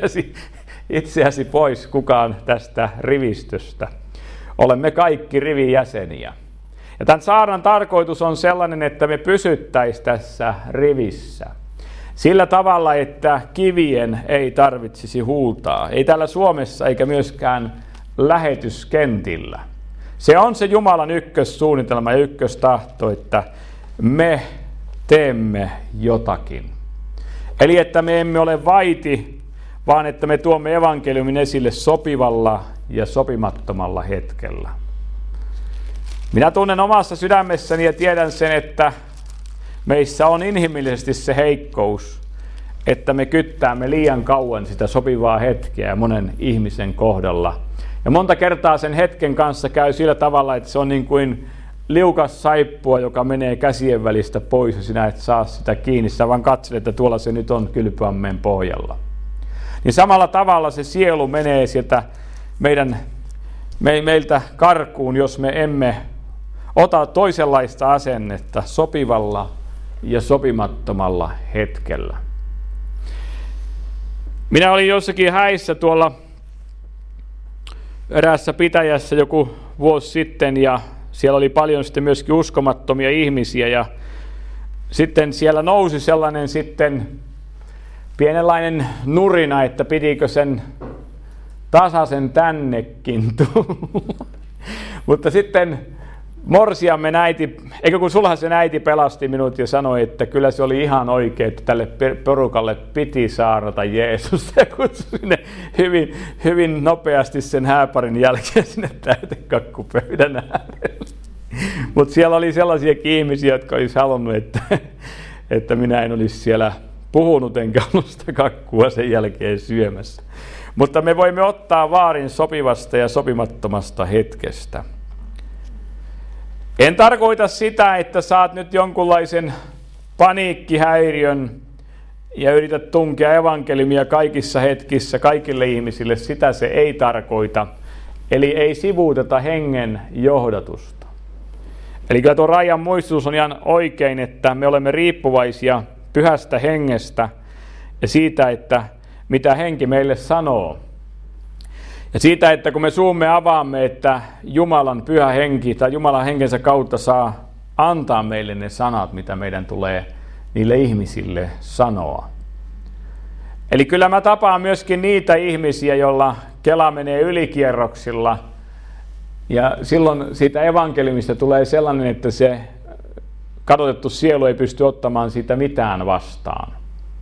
itseäsi pois kukaan tästä rivistöstä. Olemme kaikki rivin jäseniä. Ja tämän saarnan tarkoitus on sellainen, että me pysyttäisiin tässä rivissä. Sillä tavalla, että kivien ei tarvitsisi huutaa. Ei täällä Suomessa eikä myöskään lähetyskentillä. Se on se Jumalan ykkössuunnitelma ja ykköstahto, että me teemme jotakin. Eli että me emme ole vaiti, vaan että me tuomme evankeliumin esille sopivalla ja sopimattomalla hetkellä. Minä tunnen omassa sydämessäni ja tiedän sen, että meissä on inhimillisesti se heikkous, että me kyttäämme liian kauan sitä sopivaa hetkeä monen ihmisen kohdalla. Ja monta kertaa sen hetken kanssa käy sillä tavalla, että se on niin kuin liukas saippua, joka menee käsien välistä pois ja sinä et saa sitä kiinni. Sä vaan katselet, että tuolla se nyt on kylpyammeen pohjalla. Niin samalla tavalla se sielu menee sieltä meiltä karkuun, jos me emme ota toisenlaista asennetta sopivalla ja sopimattomalla hetkellä. Minä olin jossakin häissä tuolla eräässä pitäjässä joku vuosi sitten ja siellä oli paljon sitten myöskin uskomattomia ihmisiä ja sitten siellä nousi sellainen sitten pienenlainen nurina, että pitikö sen tasaisen tännekin tulla. Mutta sitten morsiamme äiti, eikö kun sulhan sen äiti pelasti minut ja sanoi, että kyllä se oli ihan oikein, että tälle porukalle piti saarnata Jeesusta ja kutsui sinne hyvin nopeasti sen hääparin jälkeen sinne täytekakkupöydän äärelle. Mutta siellä oli sellaisiakin ihmisiä, jotka olisi halunnut, että minä en olisi siellä puhunut enkä ollut sitä kakkua sen jälkeen syömässä. Mutta me voimme ottaa vaarin sopivasta ja sopimattomasta hetkestä. En tarkoita sitä, että saat nyt jonkunlaisen paniikkihäiriön ja yrität tunkea evankeliumia kaikissa hetkissä kaikille ihmisille. Sitä se ei tarkoita. Eli ei sivuuteta hengen johdatusta. Eli kyllä tuo Raijan muistutus on ihan oikein, että me olemme riippuvaisia pyhästä hengestä ja siitä, että mitä henki meille sanoo. Ja siitä, että kun me suumme avaamme, että Jumalan pyhä henki tai Jumalan henkensä kautta saa antaa meille ne sanat, mitä meidän tulee niille ihmisille sanoa. Eli kyllä mä tapaan myöskin niitä ihmisiä, joilla kela menee ylikierroksilla ja silloin siitä evankeliumista tulee sellainen, että se kadotettu sielu ei pysty ottamaan siitä mitään vastaan.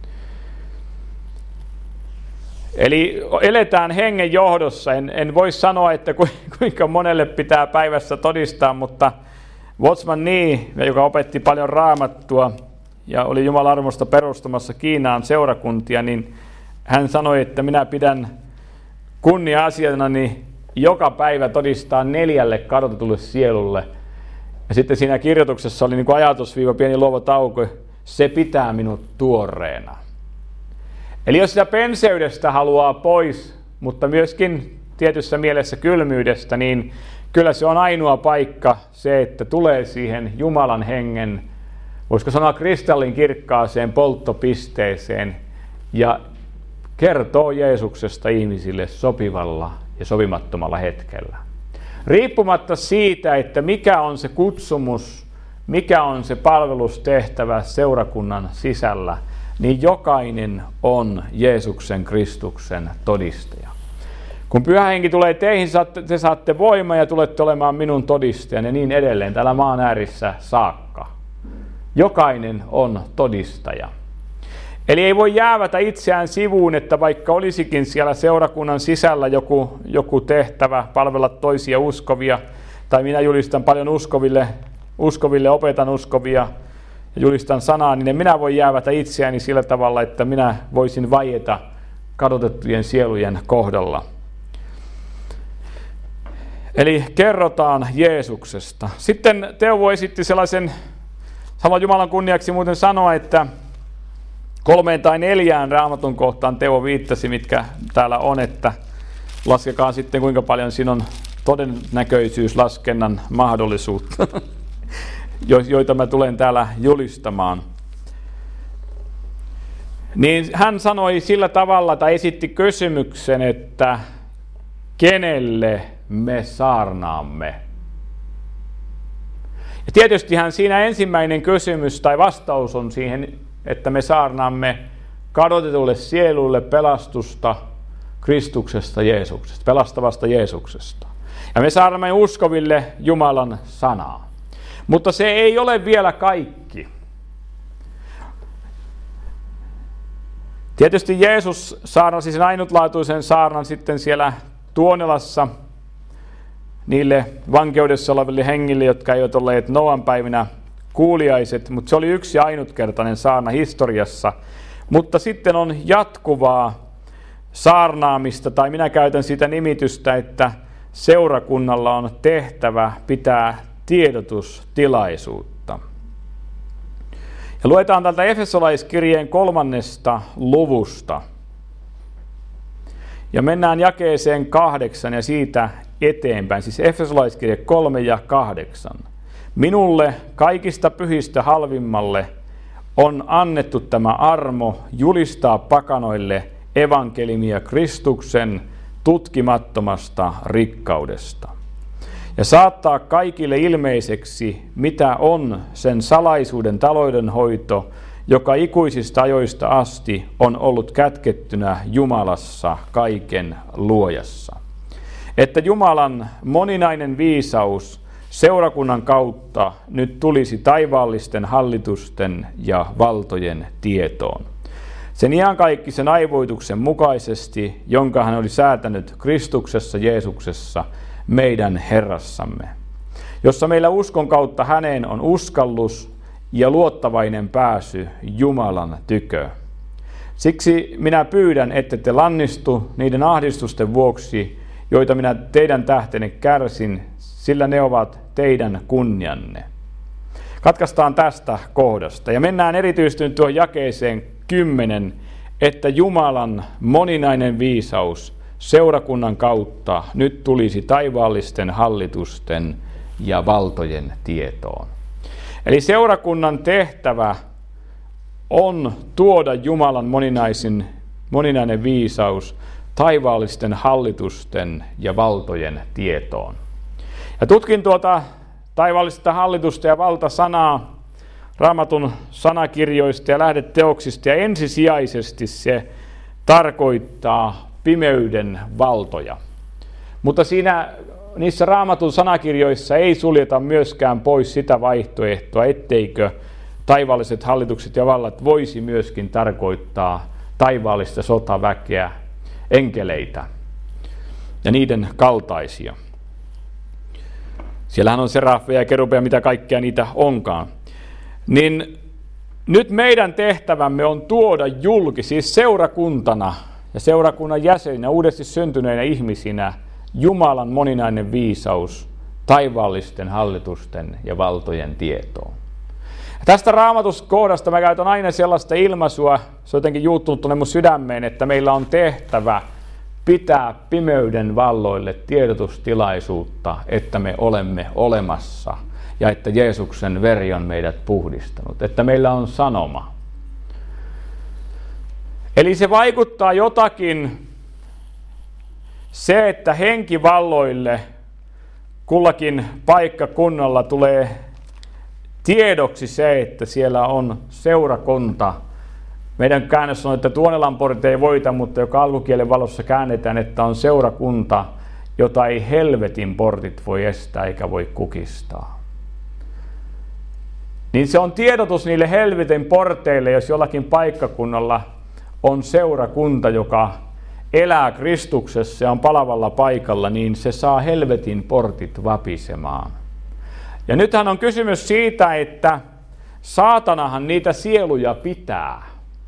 Eli eletään hengen johdossa. En voi sanoa, että kuinka monelle pitää päivässä todistaa, mutta Watchman Nee, joka opetti paljon raamattua ja oli Jumalan armosta perustamassa Kiinaan seurakuntia, niin hän sanoi, että minä pidän kunnia-asianani joka päivä todistaa 4 kadotetulle sielulle. Ja sitten siinä kirjoituksessa oli niin kuin ajatusviiva, pieni luova tauko, se pitää minut tuoreena. Eli jos sitä penseydestä haluaa pois, mutta myöskin tietyssä mielessä kylmyydestä, niin kyllä se on ainoa paikka se, että tulee siihen Jumalan hengen, voisiko sanoa kristallin kirkkaaseen polttopisteeseen ja kertoo Jeesuksesta ihmisille sopivalla ja sopimattomalla hetkellä. Riippumatta siitä, että mikä on se kutsumus, mikä on se palvelustehtävä seurakunnan sisällä, niin jokainen on Jeesuksen Kristuksen todistaja. Kun Pyhä Henki tulee teihin, te saatte voimaa ja tulette olemaan minun todistajan ja niin edelleen täällä maan äärissä saakka. Jokainen on todistaja. Eli ei voi jäävätä itseään sivuun, että vaikka olisikin siellä seurakunnan sisällä joku tehtävä palvella toisia uskovia, tai minä julistan paljon uskoville opetan uskovia ja julistan sanaa, niin en minä voi jäävätä itseäni sillä tavalla, että minä voisin vaieta kadotettujen sielujen kohdalla. Eli kerrotaan Jeesuksesta. Sitten Teuvo esitti sellaisen, haluan Jumalan kunniaksi muuten sanoa, että 3 tai 4 Raamatun kohtaan Teuvo viittasi, mitkä täällä on, että laskekaa sitten kuinka paljon siinä on todennäköisyyslaskennan mahdollisuutta, joita mä tulen täällä julistamaan. Niin hän sanoi sillä tavalla tai esitti kysymyksen, että kenelle me saarnaamme? Ja tietystihän siinä ensimmäinen kysymys tai vastaus on siihen, että me saarnaamme kadotetulle sieluille pelastusta Kristuksesta Jeesuksesta, pelastavasta Jeesuksesta. Ja me saarnaamme uskoville Jumalan sanaa. Mutta se ei ole vielä kaikki. Tietysti Jeesus saarnasi sen ainutlaatuisen saarnan sitten siellä Tuonelassa niille vankeudessa oleville hengille, jotka eivät olleet Noan päivinä kuuliaiset, mutta se oli yksi ainutkertainen saarna historiassa. Mutta sitten on jatkuvaa saarnaamista, tai minä käytän sitä nimitystä, että seurakunnalla on tehtävä pitää tiedotustilaisuutta. Ja luetaan täältä Efesolaiskirjeen 3. luvusta. Ja mennään jakeeseen 8 ja siitä eteenpäin, siis Efesolaiskirje 3 ja 8. Minulle kaikista pyhistä halvimmalle on annettu tämä armo julistaa pakanoille evankeliumia Kristuksen tutkimattomasta rikkaudesta ja saattaa kaikille ilmeiseksi, mitä on sen salaisuuden taloudenhoito, joka ikuisista ajoista asti on ollut kätkettynä Jumalassa kaiken luojassa. Että Jumalan moninainen viisaus seurakunnan kautta nyt tulisi taivaallisten hallitusten ja valtojen tietoon. Sen iankaikkisen aivoituksen mukaisesti, jonka hän oli säätänyt Kristuksessa Jeesuksessa, meidän Herrassamme, jossa meillä uskon kautta häneen on uskallus ja luottavainen pääsy Jumalan tykö. Siksi minä pyydän, ette te lannistu niiden ahdistusten vuoksi, joita minä teidän tähtenne kärsin, sillä ne ovat teidän kunnianne. Katkaistaan tästä kohdasta ja mennään erityisesti nyt tuohon jakeeseen 10, että Jumalan moninainen viisaus seurakunnan kautta nyt tulisi taivaallisten hallitusten ja valtojen tietoon. Eli seurakunnan tehtävä on tuoda Jumalan moninainen viisaus taivaallisten hallitusten ja valtojen tietoon. Ja tutkin tuota taivaallista hallitusta ja valtasanaa Raamatun sanakirjoista ja lähdeteoksista, ja ensisijaisesti se tarkoittaa pimeyden valtoja. Mutta niissä Raamatun sanakirjoissa ei suljeta myöskään pois sitä vaihtoehtoa, etteikö taivaalliset hallitukset ja vallat voisi myöskin tarkoittaa taivaallista sotaväkeä, enkeleitä ja niiden kaltaisia. Siellähän on serafeja ja kerubeja, mitä kaikkea niitä onkaan. Niin nyt meidän tehtävämme on tuoda julki, siis seurakuntana ja seurakunnan jäseninä, uudesti syntyneinä ihmisinä, Jumalan moninainen viisaus taivaallisten hallitusten ja valtojen tietoon. Ja tästä raamatuskohdasta mä käytän aina sellaista ilmaisua, se on jotenkin juuttunut tuonne mun sydämeen, että meillä on tehtävä pitää pimeyden valloille tiedotustilaisuutta, että me olemme olemassa ja että Jeesuksen veri on meidät puhdistanut, että meillä on sanoma. Eli se vaikuttaa jotakin se, että henkivalloille kullakin paikkakunnalla tulee tiedoksi se, että siellä on seurakunta. Meidän käännös on, että Tuonelan portit ei voita, mutta joka alkukielen valossa käännetään, että on seurakunta, jota ei helvetin portit voi estää eikä voi kukistaa. Niin se on tiedotus niille helvetin porteille, jos jollakin paikkakunnalla on seurakunta, joka elää Kristuksessa ja on palavalla paikalla, niin se saa helvetin portit vapisemaan. Ja nythän on kysymys siitä, että saatanahan niitä sieluja pitää.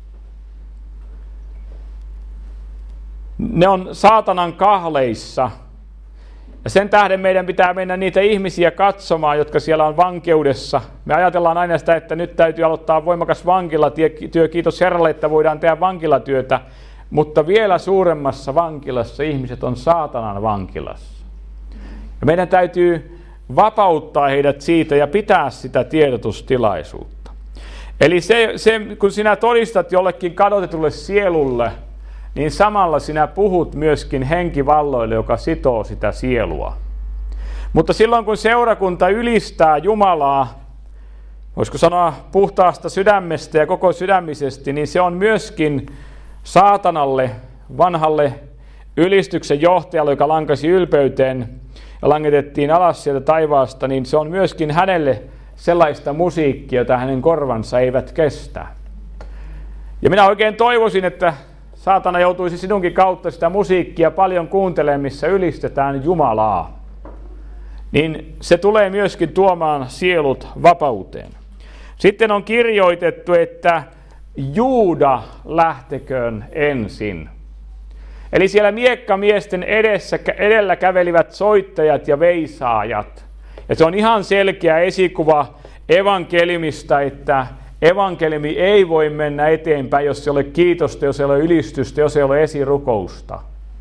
Ne on saatanan kahleissa. Ja sen tähden meidän pitää mennä niitä ihmisiä katsomaan, jotka siellä on vankeudessa. Me ajatellaan aina sitä, että nyt täytyy aloittaa voimakas vankilatyö. Kiitos Herralle, että voidaan tehdä vankilatyötä. Mutta vielä suuremmassa vankilassa ihmiset on saatanan vankilassa. Ja meidän täytyy vapauttaa heidät siitä ja pitää sitä tiedotustilaisuutta. Eli kun sinä todistat jollekin kadotetulle sielulle, niin samalla sinä puhut myöskin henkivalloille, joka sitoo sitä sielua. Mutta silloin kun seurakunta ylistää Jumalaa, voisiko sanoa puhtaasta sydämestä ja koko sydämisesti, niin se on myöskin saatanalle, vanhalle ylistyksen johtajalle, joka lankasi ylpeyteen ja langetettiin alas sieltä taivaasta, niin se on myöskin hänelle sellaista musiikkia, jota hänen korvansa eivät kestä. Ja minä oikein toivoisin, että saatana joutuisi sinunkin kautta sitä musiikkia paljon kuuntelemaan, missä ylistetään Jumalaa. Niin se tulee myöskin tuomaan sielut vapauteen. Sitten on kirjoitettu, että Juuda lähteköön ensin. Eli siellä miekkamiesten edellä kävelivät soittajat ja veisaajat. Ja se on ihan selkeä esikuva evankeliumista, että evankeliumi ei voi mennä eteenpäin, jos ei ole kiitosta, jos ei ole ylistystä, jos ei ole esirukousta.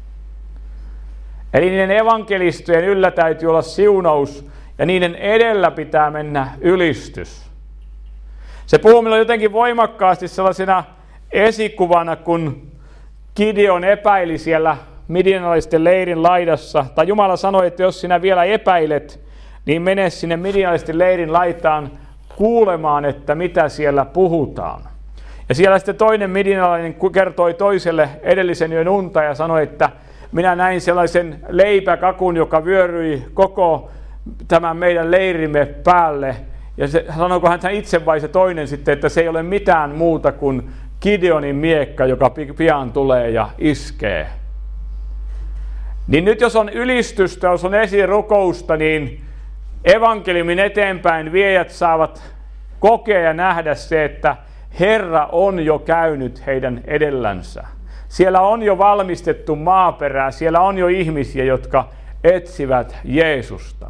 Eli niiden evankelistojen yllä täytyy olla siunaus ja niiden edellä pitää mennä ylistys. Se puhuu minulle jotenkin voimakkaasti sellaisena esikuvana, kun Gideon epäili siellä midianalaisten leirin laidassa. Tai Jumala sanoi, että jos sinä vielä epäilet, niin mene sinne midianalaisten leirin laitaan kuulemaan, että mitä siellä puhutaan. Ja siellä sitten toinen midianalainen kertoi toiselle edellisen yön unta ja sanoi, että minä näin sellaisen leipäkakun, joka vyöryi koko tämän meidän leirimme päälle. Ja sanoikohan hän itse vai se toinen sitten, että se ei ole mitään muuta kuin Gideonin miekka, joka pian tulee ja iskee. Niin nyt jos on ylistystä, jos on esirukousta, niin evankeliumin eteenpäin viejät saavat kokea ja nähdä se, että Herra on jo käynyt heidän edellänsä. Siellä on jo valmistettu maaperää, siellä on jo ihmisiä, jotka etsivät Jeesusta.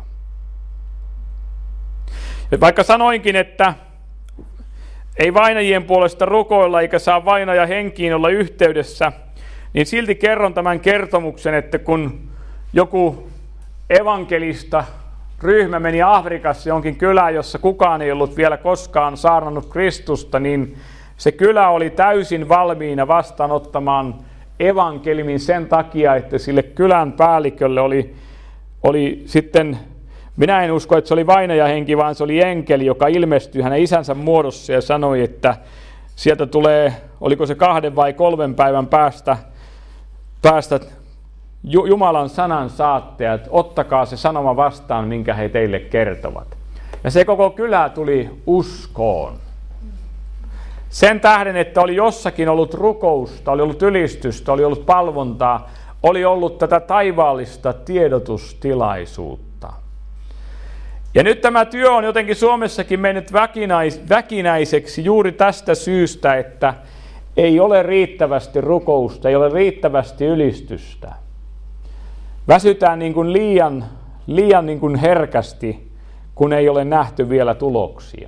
Ja vaikka sanoinkin, että ei vainajien puolesta rukoilla eikä saa vainaja henkiin olla yhteydessä, niin silti kerron tämän kertomuksen, että kun joku evankelista ryhmä meni Afrikassa jonkin kylään, jossa kukaan ei ollut vielä koskaan saarnannut Kristusta, niin se kylä oli täysin valmiina vastaanottamaan evankeliumin sen takia, että sille kylän päällikölle oli sitten, minä en usko, että se oli vainajahenki, vaan se oli enkeli, joka ilmestyi hänen isänsä muodossa ja sanoi, että sieltä tulee, oliko se 2 vai 3 päivän päästä Jumalan sanan saattajat, ottakaa se sanoma vastaan, minkä he teille kertovat. Ja se koko kylä tuli uskoon. Sen tähden, että oli jossakin ollut rukousta, oli ollut ylistystä, oli ollut palvontaa, oli ollut tätä taivaallista tiedotustilaisuutta. Ja nyt tämä työ on jotenkin Suomessakin mennyt väkinäiseksi juuri tästä syystä, että ei ole riittävästi rukousta, ei ole riittävästi ylistystä. Väsytään niin kuin liian niin kuin herkästi, kun ei ole nähty vielä tuloksia.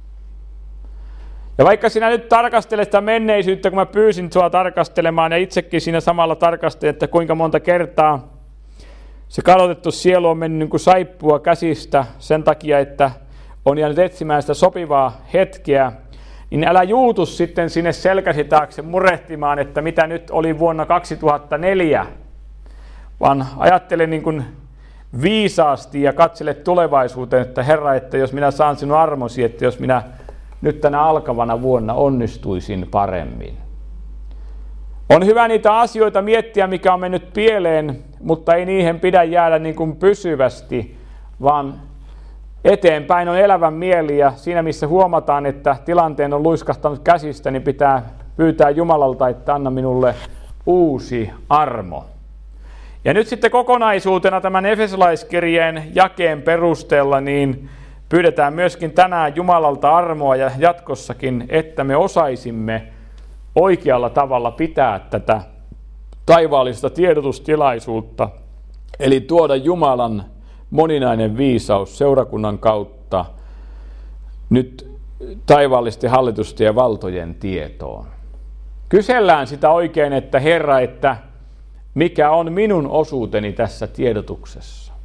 Ja vaikka sinä nyt tarkastelet sitä menneisyyttä, kun mä pyysin sinua tarkastelemaan, ja itsekin siinä samalla tarkastelin, että kuinka monta kertaa se kadotettu sielu on mennyt niin kuin saippua käsistä sen takia, että on jäänyt etsimään sitä sopivaa hetkeä, niin älä juutu sitten sinne selkäsi taakse murehtimaan, että mitä nyt oli vuonna 2004, vaan ajattele niin kuin viisaasti ja katsele tulevaisuuteen, että Herra, että jos minä saan sinun armosi, että jos minä nyt tänä alkavana vuonna onnistuisin paremmin. On hyvä niitä asioita miettiä, mikä on mennyt pieleen, mutta ei niihin pidä jäädä niin kuin pysyvästi, vaan eteenpäin on elävän mieli ja siinä missä huomataan, että tilanteen on luiskahtanut käsistä, niin pitää pyytää Jumalalta, että anna minulle uusi armo. Ja nyt sitten kokonaisuutena tämän Efesolaiskirjeen jakeen perusteella niin pyydetään myöskin tänään Jumalalta armoa ja jatkossakin, että me osaisimme oikealla tavalla pitää tätä taivaallista tiedotustilaisuutta, eli tuoda Jumalan moninainen viisaus seurakunnan kautta nyt taivaallisten hallitusten ja valtojen tietoon. Kysellään sitä oikein, että Herra, että mikä on minun osuuteni tässä tiedotuksessa.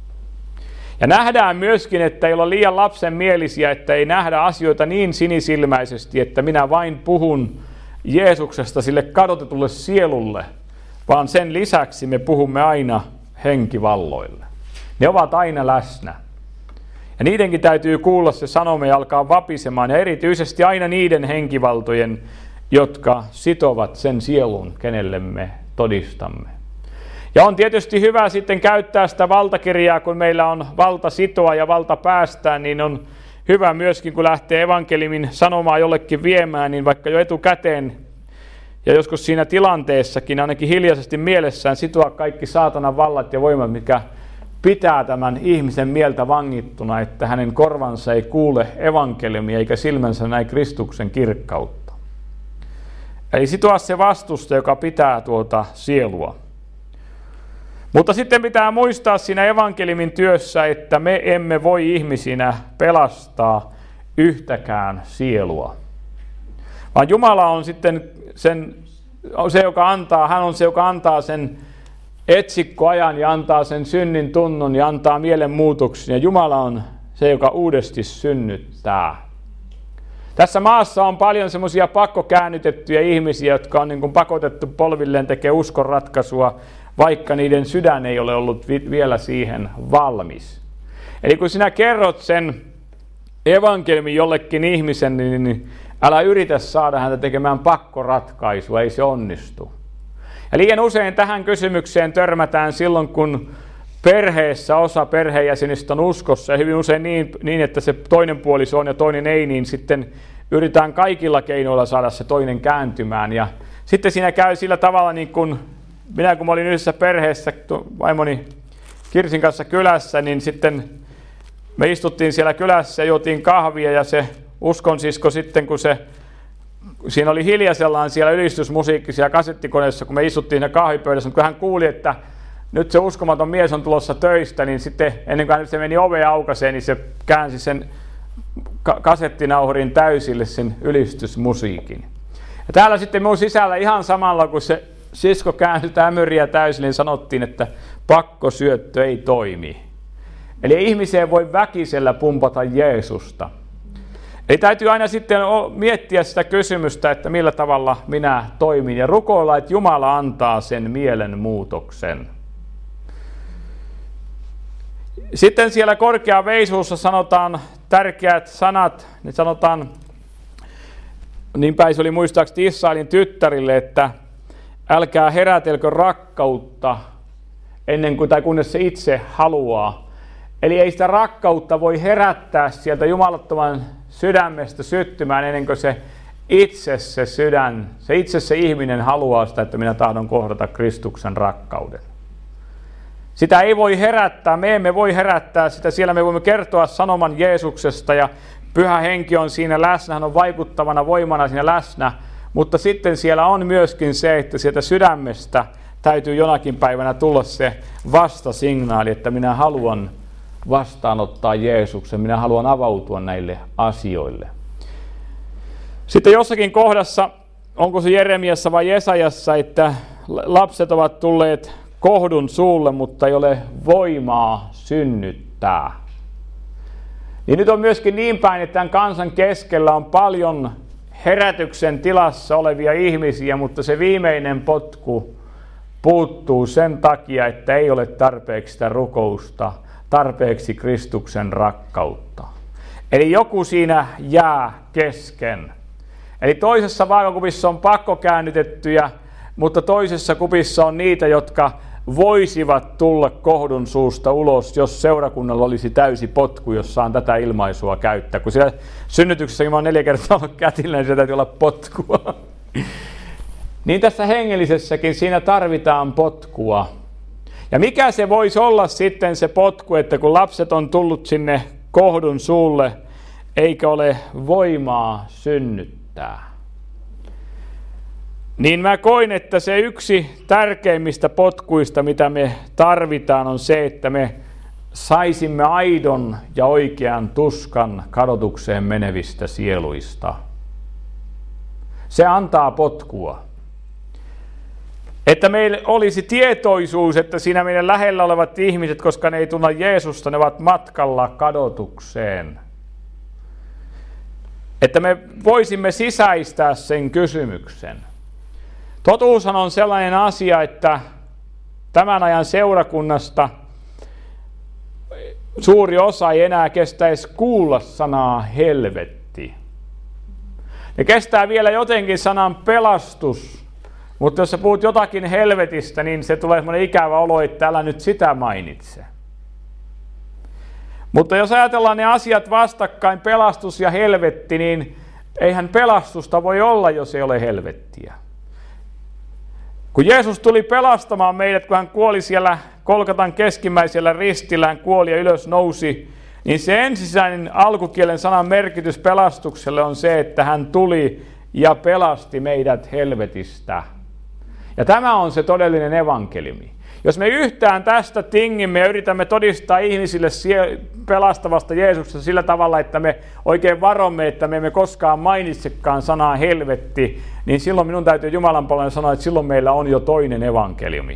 Ja nähdään myöskin, että ei olla liian lapsenmielisiä, että ei nähdä asioita niin sinisilmäisesti, että minä vain puhun Jeesuksesta sille kadotetulle sielulle, vaan sen lisäksi me puhumme aina henkivalloille. Ne ovat aina läsnä. Ja niidenkin täytyy kuulla se sanoma ja alkaa vapisemaan, ja erityisesti aina niiden henkivaltojen, jotka sitovat sen sielun, kenelle me todistamme. Ja on tietysti hyvä sitten käyttää sitä valtakirjaa, kun meillä on valta sitoa ja valta päästää, niin on hyvä myöskin, kun lähtee evankeliumin sanomaa jollekin viemään, niin vaikka jo etukäteen ja joskus siinä tilanteessakin ainakin hiljaisesti mielessään sitoa kaikki saatanan vallat ja voimat, mikä pitää tämän ihmisen mieltä vangittuna, että hänen korvansa ei kuule evankeliumia eikä silmänsä näe Kristuksen kirkkautta. Eli sitoa se vastusta, joka pitää tuota sielua. Mutta sitten pitää muistaa siinä evankeliumin työssä, että me emme voi ihmisinä pelastaa yhtäkään sielua. Vaan Jumala on sitten hän on se, joka antaa sen etsikkoajan ja antaa sen synnin tunnon ja antaa mielenmuutoksen. Ja Jumala on se, joka uudesti synnyttää. Tässä maassa on paljon semmoisia pakkokäännytettyjä ihmisiä, jotka on niin kuin pakotettu polvilleen tekemään uskonratkaisua, vaikka niiden sydän ei ole ollut vielä siihen valmis. Eli kun sinä kerrot sen evankeliumin jollekin ihmisen, niin älä yritä saada häntä tekemään pakkoratkaisua, ei se onnistu. Ja liian usein tähän kysymykseen törmätään silloin, kun perheessä osa perheenjäsenistä on uskossa, ja hyvin usein niin, että se toinen puoliso on ja toinen ei, niin sitten yritetään kaikilla keinoilla saada se toinen kääntymään. Ja sitten siinä käy sillä tavalla, niin kuin kun mä olin yhdessä perheessä vaimoni Kirsin kanssa kylässä, niin sitten me istuttiin siellä kylässä ja juotiin kahvia, ja se uskonsisko sitten, kun siinä oli hiljaisellaan siellä ylistysmusiikki siellä kasettikoneessa, kun me istuttiin siinä kahvipöydässä, mutta kun hän kuuli, että nyt se uskomaton mies on tulossa töistä, niin sitten ennen kuin se meni oveen aukaiseen, niin se käänsi sen kasettinauhurin täysille sen ylistysmusiikin. Ja täällä sitten minun sisällä ihan samalla, kun se sisko käänsi ämyriä täysille, niin sanottiin, että pakkosyöttö ei toimi. Eli ihmiseen voi väkisellä pumpata Jeesusta. Eli täytyy aina sitten miettiä sitä kysymystä, että millä tavalla minä toimin ja rukoilla, että Jumala antaa sen mielenmuutoksen. Sitten siellä korkeaveisuussa sanotaan tärkeät sanat, niin sanotaan, niin päin se oli muistaakseni Israelin tyttärille, että älkää herätelkö rakkautta ennen kuin tai kunnes se itse haluaa. Eli ei sitä rakkautta voi herättää sieltä jumalattoman sydämestä syttymään ennen kuin se itse se ihminen haluaa sitä, että minä tahdon kohdata Kristuksen rakkauden. Sitä ei voi herättää, me emme voi herättää sitä, siellä me voimme kertoa sanoman Jeesuksesta ja Pyhä Henki on siinä läsnä, hän on vaikuttavana voimana siinä läsnä, mutta sitten siellä on myöskin se, että sieltä sydämestä täytyy jonakin päivänä tulla se vastasignaali, että minä haluan vastaanottaa Jeesuksen, minä haluan avautua näille asioille. Sitten jossakin kohdassa, onko se Jeremiassa vai Jesajassa, että lapset ovat tulleet kohdun suulle, mutta ei ole voimaa synnyttää. Niin nyt on myöskin niin päin, että tämän kansan keskellä on paljon herätyksen tilassa olevia ihmisiä, mutta se viimeinen potku puuttuu sen takia, että ei ole tarpeeksi sitä rukousta, tarpeeksi Kristuksen rakkautta. Eli joku siinä jää kesken. Eli toisessa vaakakupissa on pakkokäännytettyjä, mutta toisessa kupissa on niitä, jotka voisivat tulla kohdun suusta ulos, jos seurakunnalla olisi täysi potku, jos saan tätä ilmaisua käyttää. Kun siellä synnytyksessäkin mä oon 4 kertaa ollut kätillä, niin siellä täytyy olla potkua. Niin tässä hengellisessäkin siinä tarvitaan potkua. Ja mikä se voisi olla sitten se potku, että kun lapset on tullut sinne kohdun suulle, eikä ole voimaa synnyttää. Niin mä koin, että se yksi tärkeimmistä potkuista, mitä me tarvitaan, on se, että me saisimme aidon ja oikean tuskan kadotukseen menevistä sieluista. Se antaa potkua. Että meillä olisi tietoisuus, että siinä meidän lähellä olevat ihmiset, koska ne ei tunne Jeesusta, ne ovat matkalla kadotukseen. Että me voisimme sisäistää sen kysymyksen. Totuushan on sellainen asia, että tämän ajan seurakunnasta suuri osa ei enää kestäisi kuulla sanaa helvetti. Ne kestää vielä jotenkin sanan pelastus, mutta jos sä puhut jotakin helvetistä, niin se tulee semmoinen ikävä olo, että älä nyt sitä mainitse. Mutta jos ajatellaan ne asiat vastakkain, pelastus ja helvetti, niin eihän pelastusta voi olla, jos ei ole helvettiä. Kun Jeesus tuli pelastamaan meidät, kun hän kuoli siellä Kolkatan keskimmäisellä ristillä, hän kuoli ja ylös nousi, niin se ensisijainen alkukielen sanan merkitys pelastukselle on se, että hän tuli ja pelasti meidät helvetistä. Ja tämä on se todellinen evankeliumi. Jos me yhtään tästä tingimme ja yritämme todistaa ihmisille pelastavasta Jeesuksesta sillä tavalla, että me oikein varomme, että me emme koskaan mainitsekaan sanaa helvetti, niin silloin minun täytyy Jumalan puolella sanoa, että silloin meillä on jo toinen evankeliumi.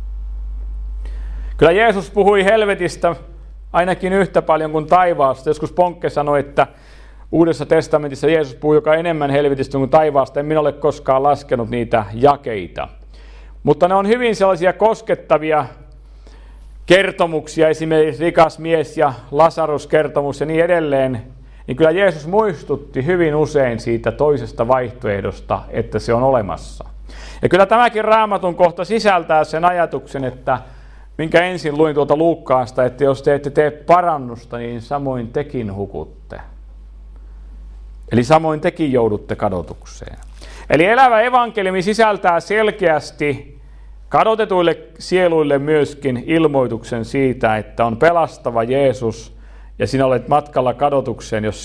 Kyllä Jeesus puhui helvetistä ainakin yhtä paljon kuin taivaasta. Joskus Ponkke sanoi, että Uudessa testamentissa Jeesus puhui joka enemmän helvetistä kuin taivaasta. En minä ole koskaan laskenut niitä jakeita. Mutta ne on hyvin sellaisia koskettavia kertomuksia, esimerkiksi rikas mies ja Lasarus-kertomus ja niin edelleen. Niin kyllä Jeesus muistutti hyvin usein siitä toisesta vaihtoehdosta, että se on olemassa. Ja kyllä tämäkin Raamatun kohta sisältää sen ajatuksen, että minkä ensin luin tuolta Luukkaasta, että jos te ette tee parannusta, niin samoin tekin hukutte. Eli samoin tekin joudutte kadotukseen. Eli elävä evankeliumi sisältää selkeästi kadotetuille sieluille myöskin ilmoituksen siitä, että on pelastava Jeesus ja sinä olet matkalla kadotukseen, jos sinä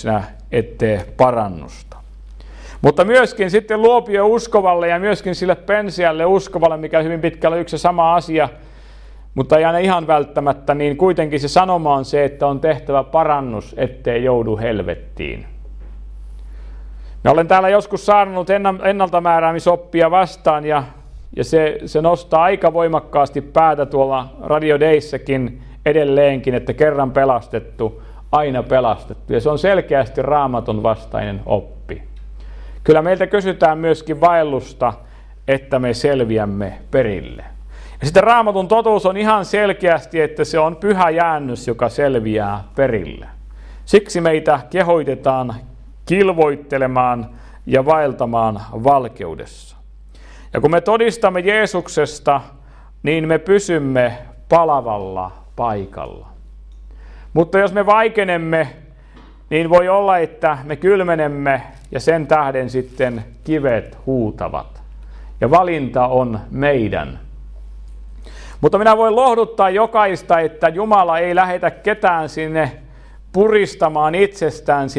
ettei parannusta. Mutta myöskin sitten luopio uskovalle ja myöskin sille penseälle uskovalle, mikä hyvin pitkällä yksi ja sama asia, mutta ei aina ihan välttämättä, niin kuitenkin se sanoma on se, että on tehtävä parannus, ettei joudu helvettiin. Mä olen täällä joskus saanut ennaltamääräämisoppia vastaan ja se nostaa aika voimakkaasti päätä tuolla Radio Dayssäkin edelleenkin, että kerran pelastettu, aina pelastettu. Ja se on selkeästi Raamatun vastainen oppi. Kyllä meiltä kysytään myöskin vaellusta, että me selviämme perille. Ja sitten Raamatun totuus on ihan selkeästi, että se on pyhä jäännös, joka selviää perille. Siksi meitä kehoitetaan kilvoittelemaan ja vaeltamaan valkeudessa. Ja kun me todistamme Jeesuksesta, niin me pysymme palavalla paikalla. Mutta jos me vaikenemme, niin voi olla, että me kylmenemme ja sen tähden sitten kivet huutavat. Ja valinta on meidän. Mutta minä voin lohduttaa jokaista, että Jumala ei lähetä ketään sinne puristamaan itsestään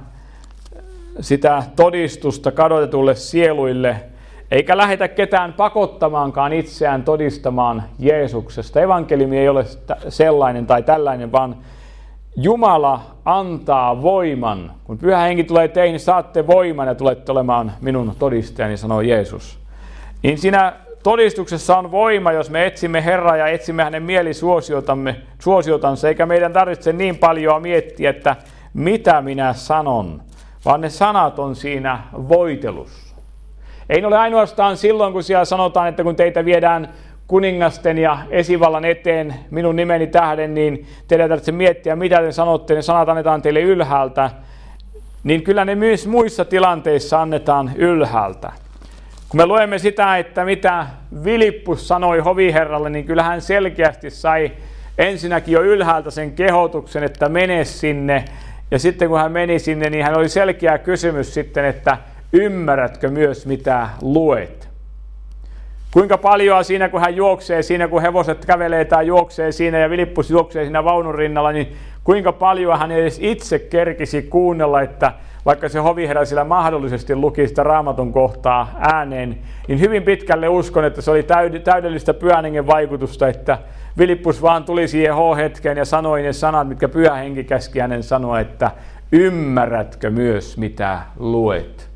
sitä todistusta kadotetulle sieluille, eikä lähetä ketään pakottamaankaan itseään todistamaan Jeesuksesta. Evankeliumi ei ole sellainen tai tällainen, vaan Jumala antaa voiman. Kun Pyhä Henki tulee teihin, niin saatte voiman ja tulette olemaan minun todistajani, sanoo Jeesus. Niin siinä todistuksessa on voima, jos me etsimme Herraa ja etsimme hänen mielisuosiotansa, eikä meidän tarvitse niin paljon miettiä, että mitä minä sanon, vaan ne sanat on siinä voitelussa. Ei ole ainoastaan silloin, kun siellä sanotaan, että kun teitä viedään kuningasten ja esivallan eteen minun nimeni tähden, niin teidän tarvitse miettiä, mitä te sanotte, ne sanat annetaan teille ylhäältä, niin kyllä ne myös muissa tilanteissa annetaan ylhäältä. Kun me luemme sitä, että mitä Filippus sanoi hoviherralle, niin kyllä hän selkeästi sai ensinnäkin jo ylhäältä sen kehotuksen, että mene sinne. Ja sitten kun hän meni sinne, niin hän oli selkeä kysymys sitten, että ymmärrätkö myös mitä luet? Kuinka paljon siinä, kun hän juoksee siinä, kun hevoset kävelee tai juoksee siinä ja Filippus juoksee siinä vaunun rinnalla, niin kuinka paljon hän edes itse kerkisi kuunnella, että vaikka se hoviherra sillä mahdollisesti luki sitä Raamatun kohtaa ääneen, niin hyvin pitkälle uskon, että se oli täydellistä Pyhän Hengen vaikutusta, että Filippus vaan tuli siihen H-hetkeen ja sanoi ne sanat, mitkä Pyhä Henki käski hänen sanoa, että ymmärrätkö myös mitä luet?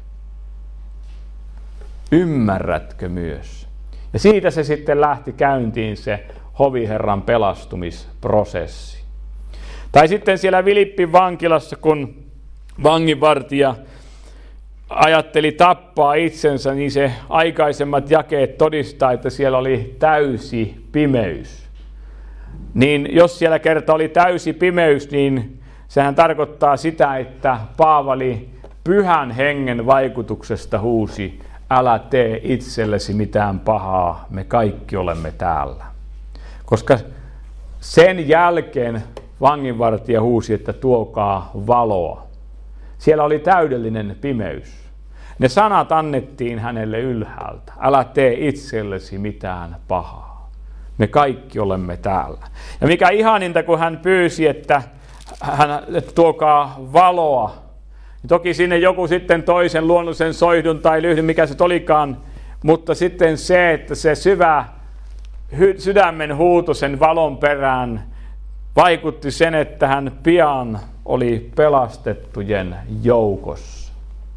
Ymmärrätkö myös? Ja siitä se sitten lähti käyntiin se hoviherran pelastumisprosessi. Tai sitten siellä Filippin vankilassa, kun vanginvartija ajatteli tappaa itsensä, niin se aikaisemmat jakeet todistaa, että siellä oli täysi pimeys. Niin jos siellä kerta oli täysi pimeys, niin sehän tarkoittaa sitä, että Paavali Pyhän Hengen vaikutuksesta huusi, älä tee itsellesi mitään pahaa, me kaikki olemme täällä. Koska sen jälkeen vanginvartija huusi, että tuokaa valoa. Siellä oli täydellinen pimeys. Ne sanat annettiin hänelle ylhäältä. Älä tee itsellesi mitään pahaa. Me kaikki olemme täällä. Ja mikä ihaninta, kun hän pyysi, että tuokaa valoa. Niin toki sinne joku sitten toisen luonnollisen soihdun tai lyhdyn, mikä se olikaan. Mutta sitten se, että se syvä sydämen huuto sen valon perään vaikutti sen, että hän pian oli pelastettujen joukossa.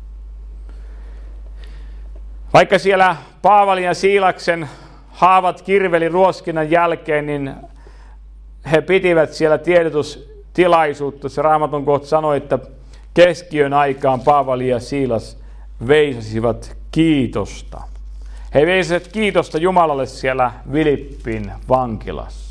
Vaikka siellä Paavalin ja Siilaksen haavat kirveli ruoskinnan jälkeen, niin he pitivät siellä tiedotustilaisuutta. Se Raamatun kohta sanoi, että keskiön aikaan Paavali ja Siilas veisasivat kiitosta. He veisasivat kiitosta Jumalalle siellä Filippin vankilassa.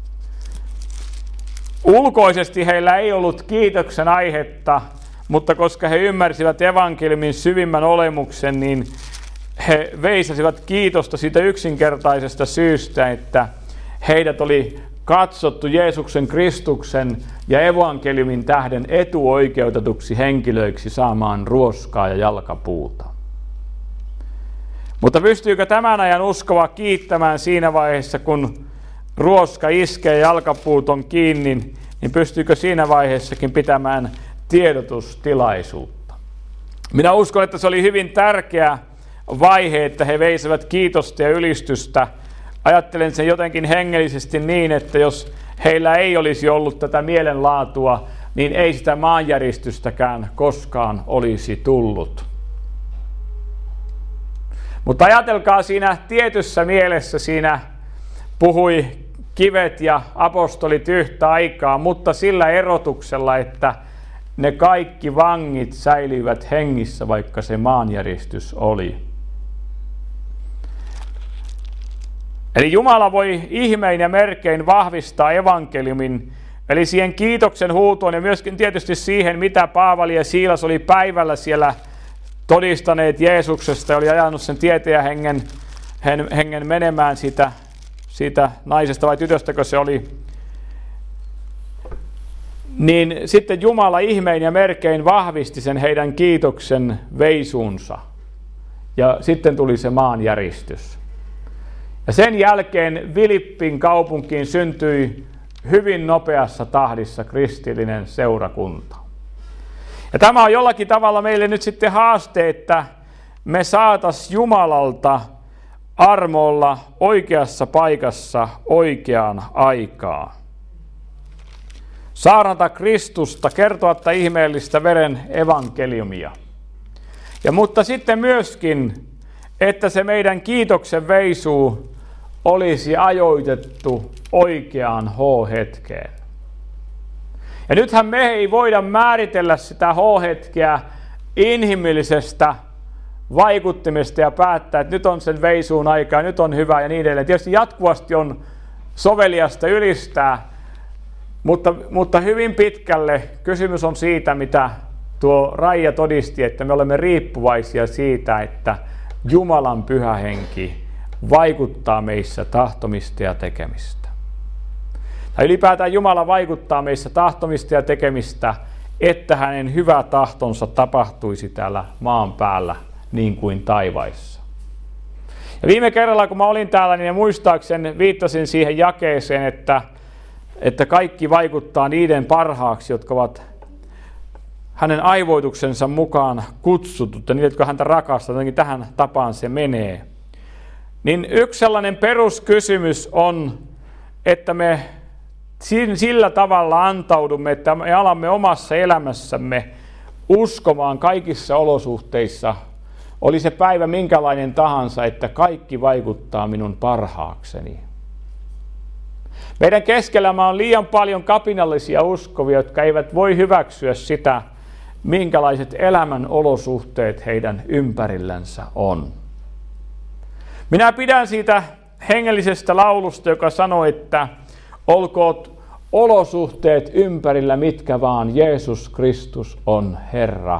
Ulkoisesti heillä ei ollut kiitoksen aihetta, mutta koska he ymmärsivät evankeliumin syvimmän olemuksen, niin he veisasivat kiitosta siitä yksinkertaisesta syystä, että heidät oli katsottu Jeesuksen Kristuksen ja evankeliumin tähden etuoikeutetuksi henkilöiksi saamaan ruoskaa ja jalkapuuta. Mutta pystyykö tämän ajan uskova kiittämään siinä vaiheessa, kun ruoska iskee ja jalkapuut on kiinni, niin pystyykö siinä vaiheessakin pitämään tiedotustilaisuutta. Minä uskon, että se oli hyvin tärkeä vaihe, että he veisivät kiitosta ja ylistystä. Ajattelen sen jotenkin hengellisesti niin, että jos heillä ei olisi ollut tätä mielenlaatua, niin ei sitä maanjäristystäkään koskaan olisi tullut. Mutta ajatelkaa, siinä tietyssä mielessä siinä puhui kivet ja apostolit yhtä aikaa, mutta sillä erotuksella, että ne kaikki vangit säilyivät hengissä, vaikka se maanjäristys oli. Eli Jumala voi ihmein ja merkein vahvistaa evankeliumin, eli siihen kiitoksen huutoon ja myöskin tietysti siihen, mitä Paavali ja Siilas oli päivällä siellä todistaneet Jeesuksesta ja oli ajanut sen tietäjähengen hengen menemään siitä naisesta vai tytöstäkö se oli. Niin sitten Jumala ihmein ja merkein vahvisti sen heidän kiitoksen veisuunsa. Ja sitten tuli se maanjäristys. Ja sen jälkeen Filippin kaupunkiin syntyi hyvin nopeassa tahdissa kristillinen seurakunta. Ja tämä on jollakin tavalla meille nyt sitten haaste, että me saatais Jumalalta armolla oikeassa paikassa oikeaan aikaan. Saarnata Kristusta, kertoa tätä ihmeellistä veren evankeliumia. Mutta sitten myöskin, että se meidän kiitoksen veisuu olisi ajoitettu oikeaan H-hetkeen. Ja nythän me ei voida määritellä sitä H-hetkeä inhimillisestä vaikuttimesta ja päättää, että nyt on sen veisuun aika ja nyt on hyvä ja niin edelleen. Tietysti jatkuvasti on soveliasta ylistää, mutta hyvin pitkälle kysymys on siitä, mitä tuo Raija todisti, että me olemme riippuvaisia siitä, että Jumalan pyhä henki vaikuttaa meissä tahtomista ja tekemistä. Ja ylipäätään Jumala vaikuttaa meissä tahtomista ja tekemistä, että hänen hyvä tahtonsa tapahtuisi täällä maan päällä niin kuin taivaissa. Ja viime kerralla, kun mä olin täällä, niin muistaakseni viittasin siihen jakeeseen, että kaikki vaikuttaa niiden parhaaksi, jotka ovat hänen aivoituksensa mukaan kutsutut ja niille, jotka häntä rakastavat, jotenkin tähän tapaan se menee. Niin yksi sellainen peruskysymys on, että me sillä tavalla antaudumme, että me alamme omassa elämässämme uskomaan kaikissa olosuhteissa, oli se päivä minkälainen tahansa, että kaikki vaikuttaa minun parhaakseni. Meidän keskellämme on liian paljon kapinallisia uskovia, jotka eivät voi hyväksyä sitä, minkälaiset elämän olosuhteet heidän ympärillänsä on. Minä pidän siitä hengellisestä laulusta, joka sanoo, että olkoot olosuhteet ympärillä mitkä vaan, Jeesus Kristus on Herra.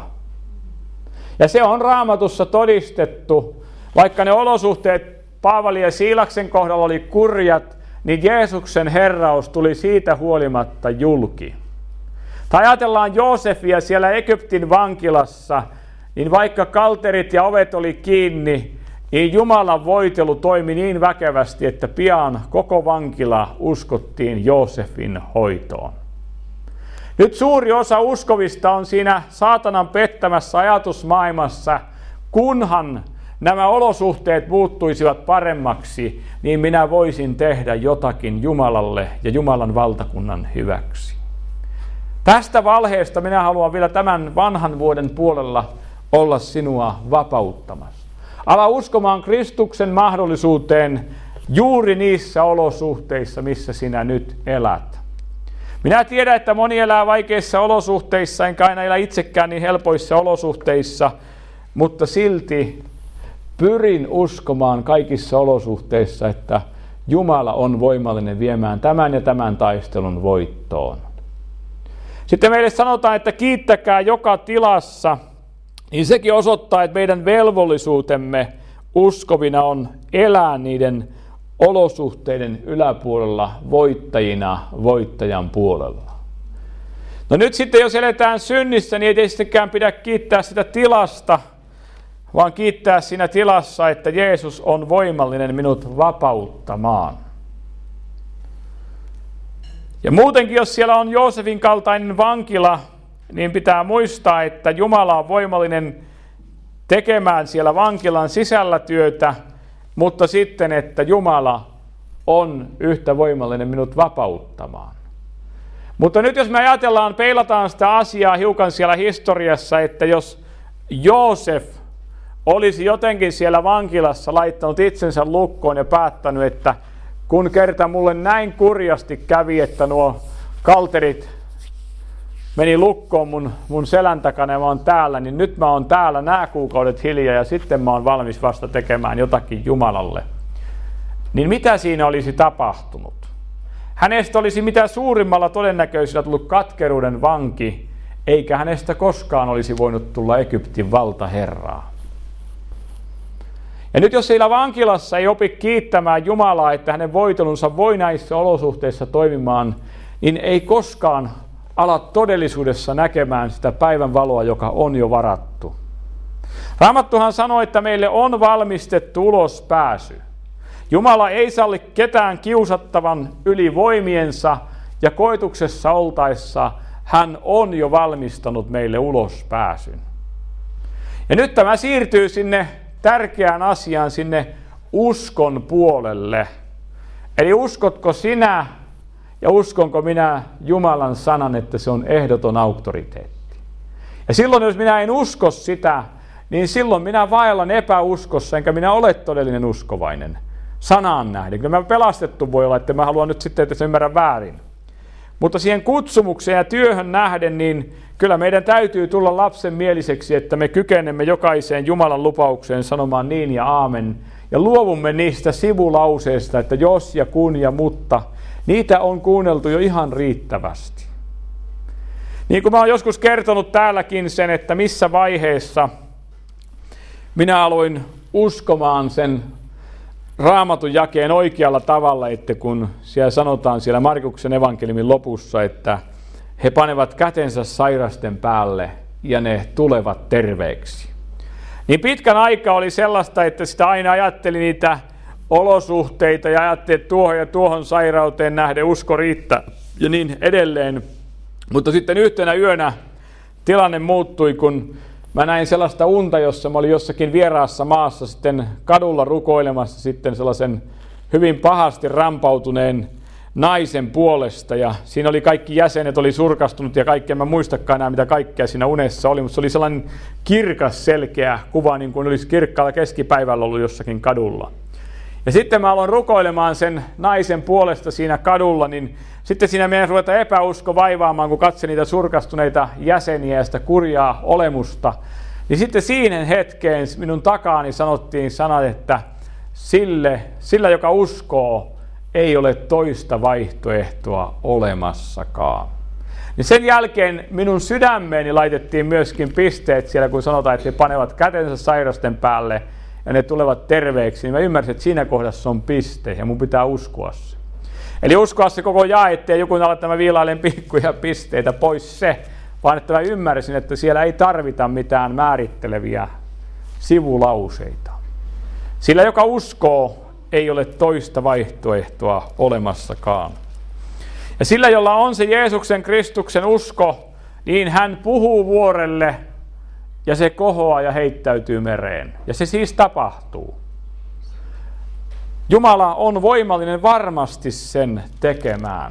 Ja se on Raamatussa todistettu, vaikka ne olosuhteet Paavali ja Siilaksen kohdalla oli kurjat, niin Jeesuksen herraus tuli siitä huolimatta julki. Tai ajatellaan Joosefia siellä Egyptin vankilassa, niin vaikka kalterit ja ovet oli kiinni, niin Jumalan voitelu toimi niin väkevästi, että pian koko vankila uskottiin Joosefin hoitoon. Nyt suuri osa uskovista on siinä saatanan pettämässä ajatusmaailmassa, kunhan nämä olosuhteet muuttuisivat paremmaksi, niin minä voisin tehdä jotakin Jumalalle ja Jumalan valtakunnan hyväksi. Tästä valheesta minä haluan vielä tämän vanhan vuoden puolella olla sinua vapauttamassa. Ala uskomaan Kristuksen mahdollisuuteen juuri niissä olosuhteissa, missä sinä nyt elät. Minä tiedän, että moni elää vaikeissa olosuhteissa, enkä aina elä itsekään niin helpoissa olosuhteissa, mutta silti pyrin uskomaan kaikissa olosuhteissa, että Jumala on voimallinen viemään tämän ja tämän taistelun voittoon. Sitten meille sanotaan, että kiittäkää joka tilassa, niin sekin osoittaa, että meidän velvollisuutemme uskovina on elää niiden olosuhteiden yläpuolella voittajina voittajan puolella. No nyt sitten, jos eletään synnissä, niin ei tietystikään pidä kiittää sitä tilasta, vaan kiittää siinä tilassa, että Jeesus on voimallinen minut vapauttamaan. Ja muutenkin, jos siellä on Joosefin kaltainen vankila, niin pitää muistaa, että Jumala on voimallinen tekemään siellä vankilan sisällä työtä, mutta sitten, että Jumala on yhtä voimallinen minut vapauttamaan. Mutta nyt jos me peilataan sitä asiaa hiukan siellä historiassa, että jos Joosef olisi jotenkin siellä vankilassa laittanut itsensä lukkoon ja päättänyt, että kun kerta mulle näin kurjasti kävi, että nuo kalterit meni lukkoon mun selän takana ja mä oon täällä, niin nyt mä oon täällä nämä kuukaudet hiljaa ja sitten mä oon valmis vasta tekemään jotakin Jumalalle. Niin mitä siinä olisi tapahtunut? Hänestä olisi mitä suurimmalla todennäköisyydellä tullut katkeruuden vanki, eikä hänestä koskaan olisi voinut tulla Egyptin valtaherraa. Ja nyt jos siellä vankilassa ei opi kiittämään Jumalaa, että hänen voitelunsa voi näissä olosuhteissa toimimaan, niin ei koskaan ala todellisuudessa näkemään sitä päivänvaloa, joka on jo varattu. Raamattuhan sanoo, että meille on valmistettu ulospääsy. Jumala ei salli ketään kiusattavan yli voimiensa ja koetuksessa oltaessa hän on jo valmistanut meille ulospääsyn. Ja nyt tämä siirtyy sinne tärkeään asiaan, sinne uskon puolelle. Eli uskotko sinä ja uskonko minä Jumalan sanan, että se on ehdoton auktoriteetti. Ja silloin jos minä en usko sitä, niin silloin minä vaellan epäuskossa, enkä minä ole todellinen uskovainen. Sanaan nähden. Kyllä mä pelastettu voi olla, että mä haluan nyt sitten, että se ymmärrän väärin. Mutta siihen kutsumukseen ja työhön nähden, niin kyllä meidän täytyy tulla lapsenmieliseksi, että me kykenemme jokaiseen Jumalan lupaukseen sanomaan niin ja aamen. Ja luovumme niistä sivulauseista, että jos ja kun ja mutta, niitä on kuunneltu jo ihan riittävästi. Niin kuin mä oon joskus kertonut täälläkin sen, että missä vaiheessa minä aloin uskomaan sen Raamatun jakeen oikealla tavalla, että kun siellä sanotaan siellä Markuksen evankeliumin lopussa, että he panevat kätensä sairasten päälle ja ne tulevat terveeksi. Niin pitkän aikaa oli sellaista, että sitä aina ajatteli niitä olosuhteita ja ajatteli, että tuohon ja tuohon sairauteen nähden usko riittää ja niin edelleen. Mutta sitten yhtenä yönä tilanne muuttui, kun mä näin sellaista unta, jossa mä olin jossakin vieraassa maassa sitten kadulla rukoilemassa sitten sellaisen hyvin pahasti rampautuneen naisen puolesta. Ja siinä oli kaikki jäsenet, oli surkastunut ja kaikkea. Mä en muistakaan enää, mitä kaikkea siinä unessa oli, mutta se oli sellainen kirkas, selkeä kuva, niin kuin olisi kirkkaalla keskipäivällä ollut jossakin kadulla. Ja sitten mä aloin rukoilemaan sen naisen puolesta siinä kadulla, niin sitten siinä meidän ruveta epäusko vaivaamaan, kun katselin niitä surkastuneita jäseniä ja sitä kurjaa olemusta. Niin sitten siinä hetkeen minun takaani sanottiin sanat, että sillä joka uskoo, ei ole toista vaihtoehtoa olemassakaan. Niin sen jälkeen minun sydämeeni laitettiin myöskin pisteet siellä, kun sanotaan, että he panevat kätensä sairasten päälle ja ne tulevat terveeksi. Niin mä ymmärsin, että siinä kohdassa on piste ja mun pitää uskoa se. Eli uskoa se koko jae, ettei joku ala tämä viilailen pikkuja pisteitä pois se, vaan että mä ymmärsin, että siellä ei tarvita mitään määritteleviä sivulauseita. Sillä joka uskoo, ei ole toista vaihtoehtoa olemassakaan. Ja sillä, jolla on se Jeesuksen Kristuksen usko, niin hän puhuu vuorelle ja se kohoaa ja heittäytyy mereen. Ja se siis tapahtuu. Jumala on voimallinen varmasti sen tekemään.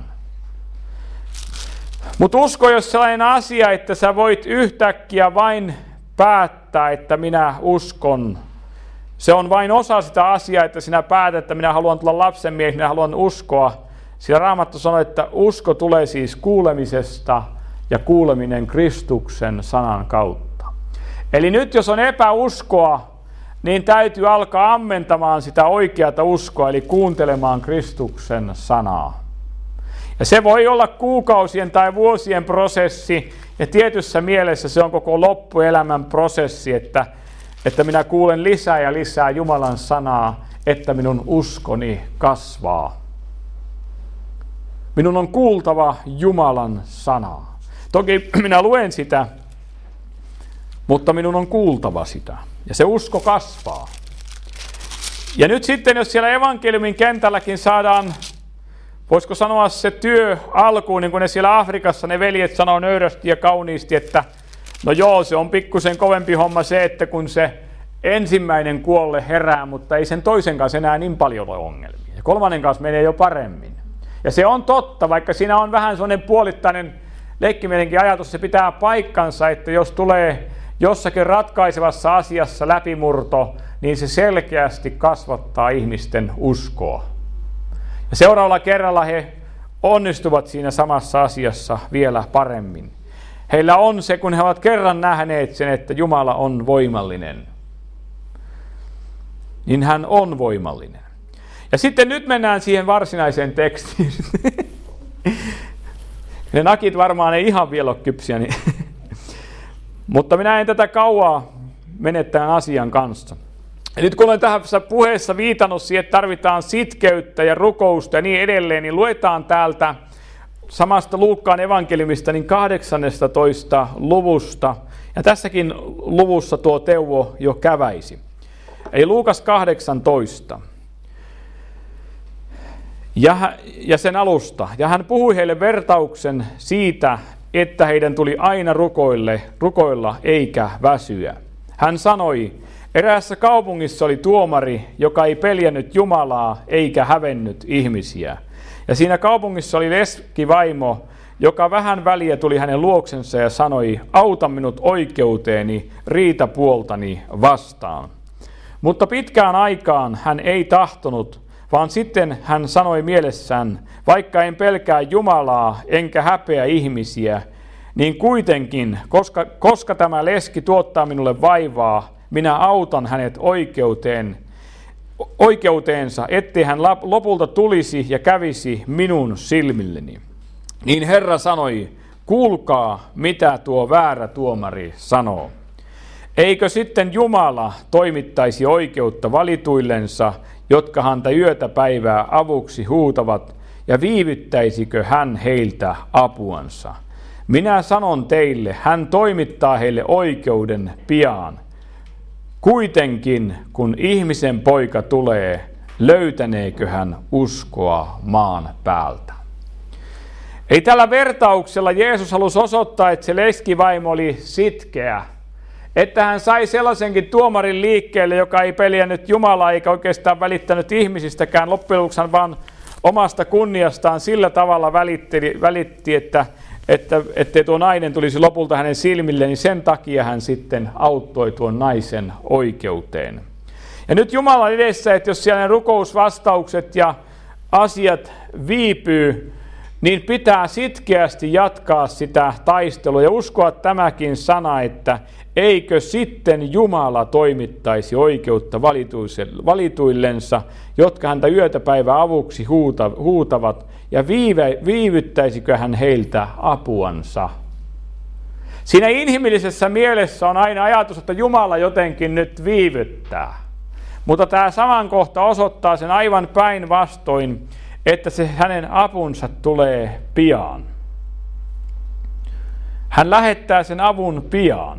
Mutta usko, jos sellainen asia, että sä voit yhtäkkiä vain päättää, että minä uskon. Se on vain osa sitä asiaa, että sinä päätät, että minä haluan tulla lapsenmieheksi, minä haluan uskoa. Sillä Raamattu sanoo, että usko tulee siis kuulemisesta ja kuuleminen Kristuksen sanan kautta. Eli nyt jos on epäuskoa, niin täytyy alkaa ammentamaan sitä oikeata uskoa, eli kuuntelemaan Kristuksen sanaa. Ja se voi olla kuukausien tai vuosien prosessi, ja tietyssä mielessä se on koko loppuelämän prosessi, että minä kuulen lisää ja lisää Jumalan sanaa, että minun uskoni kasvaa. Minun on kuultava Jumalan sanaa. Toki minä luen sitä, mutta minun on kuultava sitä. Ja se usko kasvaa. Ja nyt sitten, jos siellä evankeliumin kentälläkin saadaan voisiko sanoa se työ alkuun, niin kuin ne siellä Afrikassa ne veljet sanoo nöyrästi ja kauniisti, että no joo, se on pikkusen kovempi homma se, että kun se ensimmäinen kuolle herää, mutta ei sen toisen kanssa enää niin paljon ole ongelmia. Ja kolmannen kanssa menee jo paremmin. Ja se on totta, vaikka siinä on vähän sellainen puolittainen leikkimielenkin ajatus, se pitää paikkansa, että jos tulee jossakin ratkaisevassa asiassa läpimurto, niin se selkeästi kasvattaa ihmisten uskoa. Ja seuraavalla kerralla he onnistuvat siinä samassa asiassa vielä paremmin. Heillä on se, kun he ovat kerran nähneet sen, että Jumala on voimallinen. Niin hän on voimallinen. Ja sitten nyt mennään siihen varsinaiseen tekstiin. Ne nakit varmaan ei ihan vielä ole kypsiä. Niin mutta minä en tätä kauaa mene tämän asian kanssa. Ja nyt kun olen tässä puheessa viitannut siihen, että tarvitaan sitkeyttä ja rukousta ja niin edelleen, niin luetaan täältä samasta Luukkaan evankeliumista niin 18 luvusta. Ja tässäkin luvussa tuo Teuvo jo käväisi. Eli Luukas 18. Ja sen alusta. Ja hän puhui heille vertauksen siitä, että heidän tuli aina rukoilla eikä väsyä. Hän sanoi, eräässä kaupungissa oli tuomari, joka ei peljännyt Jumalaa eikä hävennyt ihmisiä. Ja siinä kaupungissa oli leskivaimo, joka vähän väliä tuli hänen luoksensa ja sanoi, auta minut oikeuteeni riitapuoltani vastaan. Mutta pitkään aikaan hän ei tahtonut, vaan sitten hän sanoi mielessään, vaikka en pelkää Jumalaa enkä häpeä ihmisiä, niin kuitenkin, koska tämä leski tuottaa minulle vaivaa, minä autan hänet oikeuteensa, ettei hän lopulta tulisi ja kävisi minun silmilleni. Niin Herra sanoi, kuulkaa, mitä tuo väärä tuomari sanoo. Eikö sitten Jumala toimittaisi oikeutta valituillensa, jotka häntä yötä päivää avuksi huutavat, ja viivyttäisikö hän heiltä apuansa? Minä sanon teille, hän toimittaa heille oikeuden pian. Kuitenkin, kun ihmisen poika tulee, löytäneekö hän uskoa maan päältä? Ei tällä vertauksella Jeesus halusi osoittaa, että se leskivaimo oli sitkeä. Että hän sai sellaisenkin tuomarin liikkeelle, joka ei peljännyt Jumalaa eikä oikeastaan välittänyt ihmisistäkään. Loppujen lopuksi hän vaan omasta kunniastaan sillä tavalla välitti, ettei tuo nainen tulisi lopulta hänen silmille, niin sen takia hän sitten auttoi tuon naisen oikeuteen. Ja nyt Jumalan edessä, että jos siellä ne rukousvastaukset ja asiat viipyy, niin pitää sitkeästi jatkaa sitä taistelua ja uskoa tämäkin sana, että eikö sitten Jumala toimittaisi oikeutta valituillensa, jotka häntä yötä päivää avuksi huutavat, ja viivyttäisikö hän heiltä apuansa? Siinä inhimillisessä mielessä on aina ajatus, että Jumala jotenkin nyt viivyttää. Mutta tämä saman kohta osoittaa sen aivan päinvastoin, että se hänen apunsa tulee pian. Hän lähettää sen avun pian.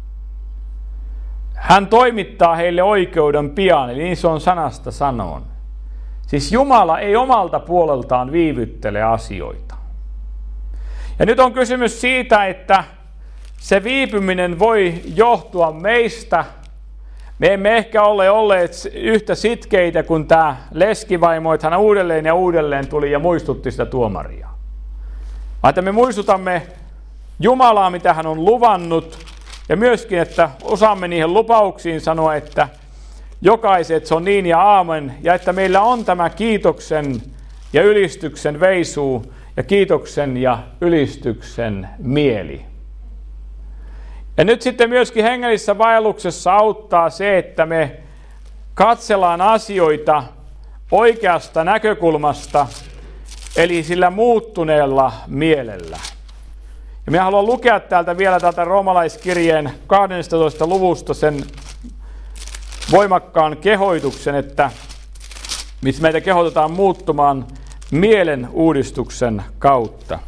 Hän toimittaa heille oikeuden pian, eli niin se on sanasta sanoen. Siis Jumala ei omalta puoleltaan viivyttele asioita. Ja nyt on kysymys siitä, että se viipyminen voi johtua meistä. Me emme ehkä ole olleet yhtä sitkeitä kuin tämä leskivaimo, että hän uudelleen ja uudelleen tuli ja muistutti sitä tuomaria. Vaan että me muistutamme Jumalaa, mitä hän on luvannut, ja myöskin, että osaamme niihin lupauksiin sanoa, että jokaiset se on niin ja aamen, ja että meillä on tämä kiitoksen ja ylistyksen veisuu ja kiitoksen ja ylistyksen mieli. Ja nyt sitten myöskin hengellisessä vaelluksessa auttaa se, että me katsellaan asioita oikeasta näkökulmasta, eli sillä muuttuneella mielellä. Ja minä haluan lukea vielä täältä roomalaiskirjeen 12. luvusta sen voimakkaan kehoituksen, että missä meitä kehotetaan muuttumaan mielen uudistuksen kautta.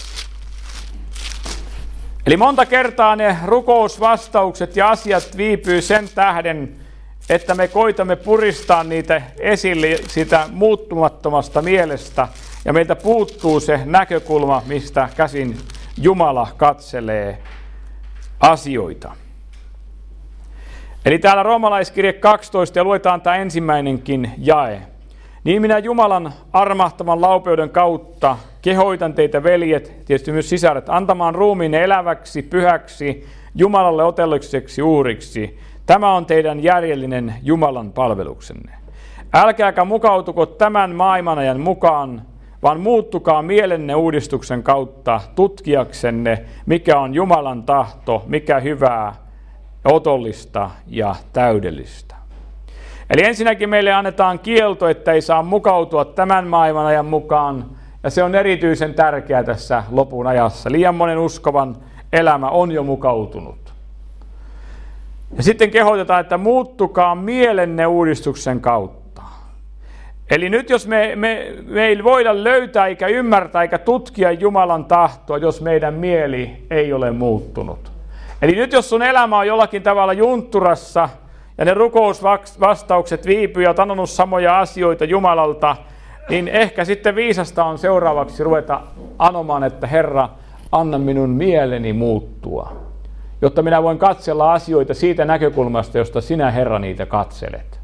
Eli monta kertaa ne rukousvastaukset ja asiat viipyy sen tähden, että me koitamme puristaa niitä esille sitä muuttumattomasta mielestä, ja meiltä puuttuu se näkökulma, mistä käsin Jumala katselee asioita. Eli täällä Roomalaiskirje 12 ja luetaan tämä ensimmäinenkin jae. Niin minä Jumalan armahtavan laupeuden kautta kehoitan teitä, veljet, tietysti myös sisaret, antamaan ruumiinne eläväksi, pyhäksi, Jumalalle otellukseksi uhriksi. Tämä on teidän järjellinen Jumalan palveluksenne. Älkääkä mukautuko tämän maailmanajan mukaan, vaan muuttukaa mielenne uudistuksen kautta tutkiaksenne, mikä on Jumalan tahto, mikä hyvää, otollista ja täydellistä. Eli ensinnäkin meille annetaan kielto, että ei saa mukautua tämän maailmanajan mukaan, ja se on erityisen tärkeää tässä lopun ajassa. Liian monen uskovan elämä on jo mukautunut. Ja sitten kehotetaan, että muuttukaa mielenne uudistuksen kautta. Eli nyt jos me ei voida löytää eikä ymmärtää eikä tutkia Jumalan tahtoa, jos meidän mieli ei ole muuttunut. Eli nyt jos sun elämä on jollakin tavalla juntturassa ja ne rukousvastaukset viipyy ja on anonut samoja asioita Jumalalta, niin ehkä sitten viisasta on seuraavaksi ruveta anomaan, että Herra, anna minun mieleni muuttua, jotta minä voin katsella asioita siitä näkökulmasta, josta sinä, Herra, niitä katselet.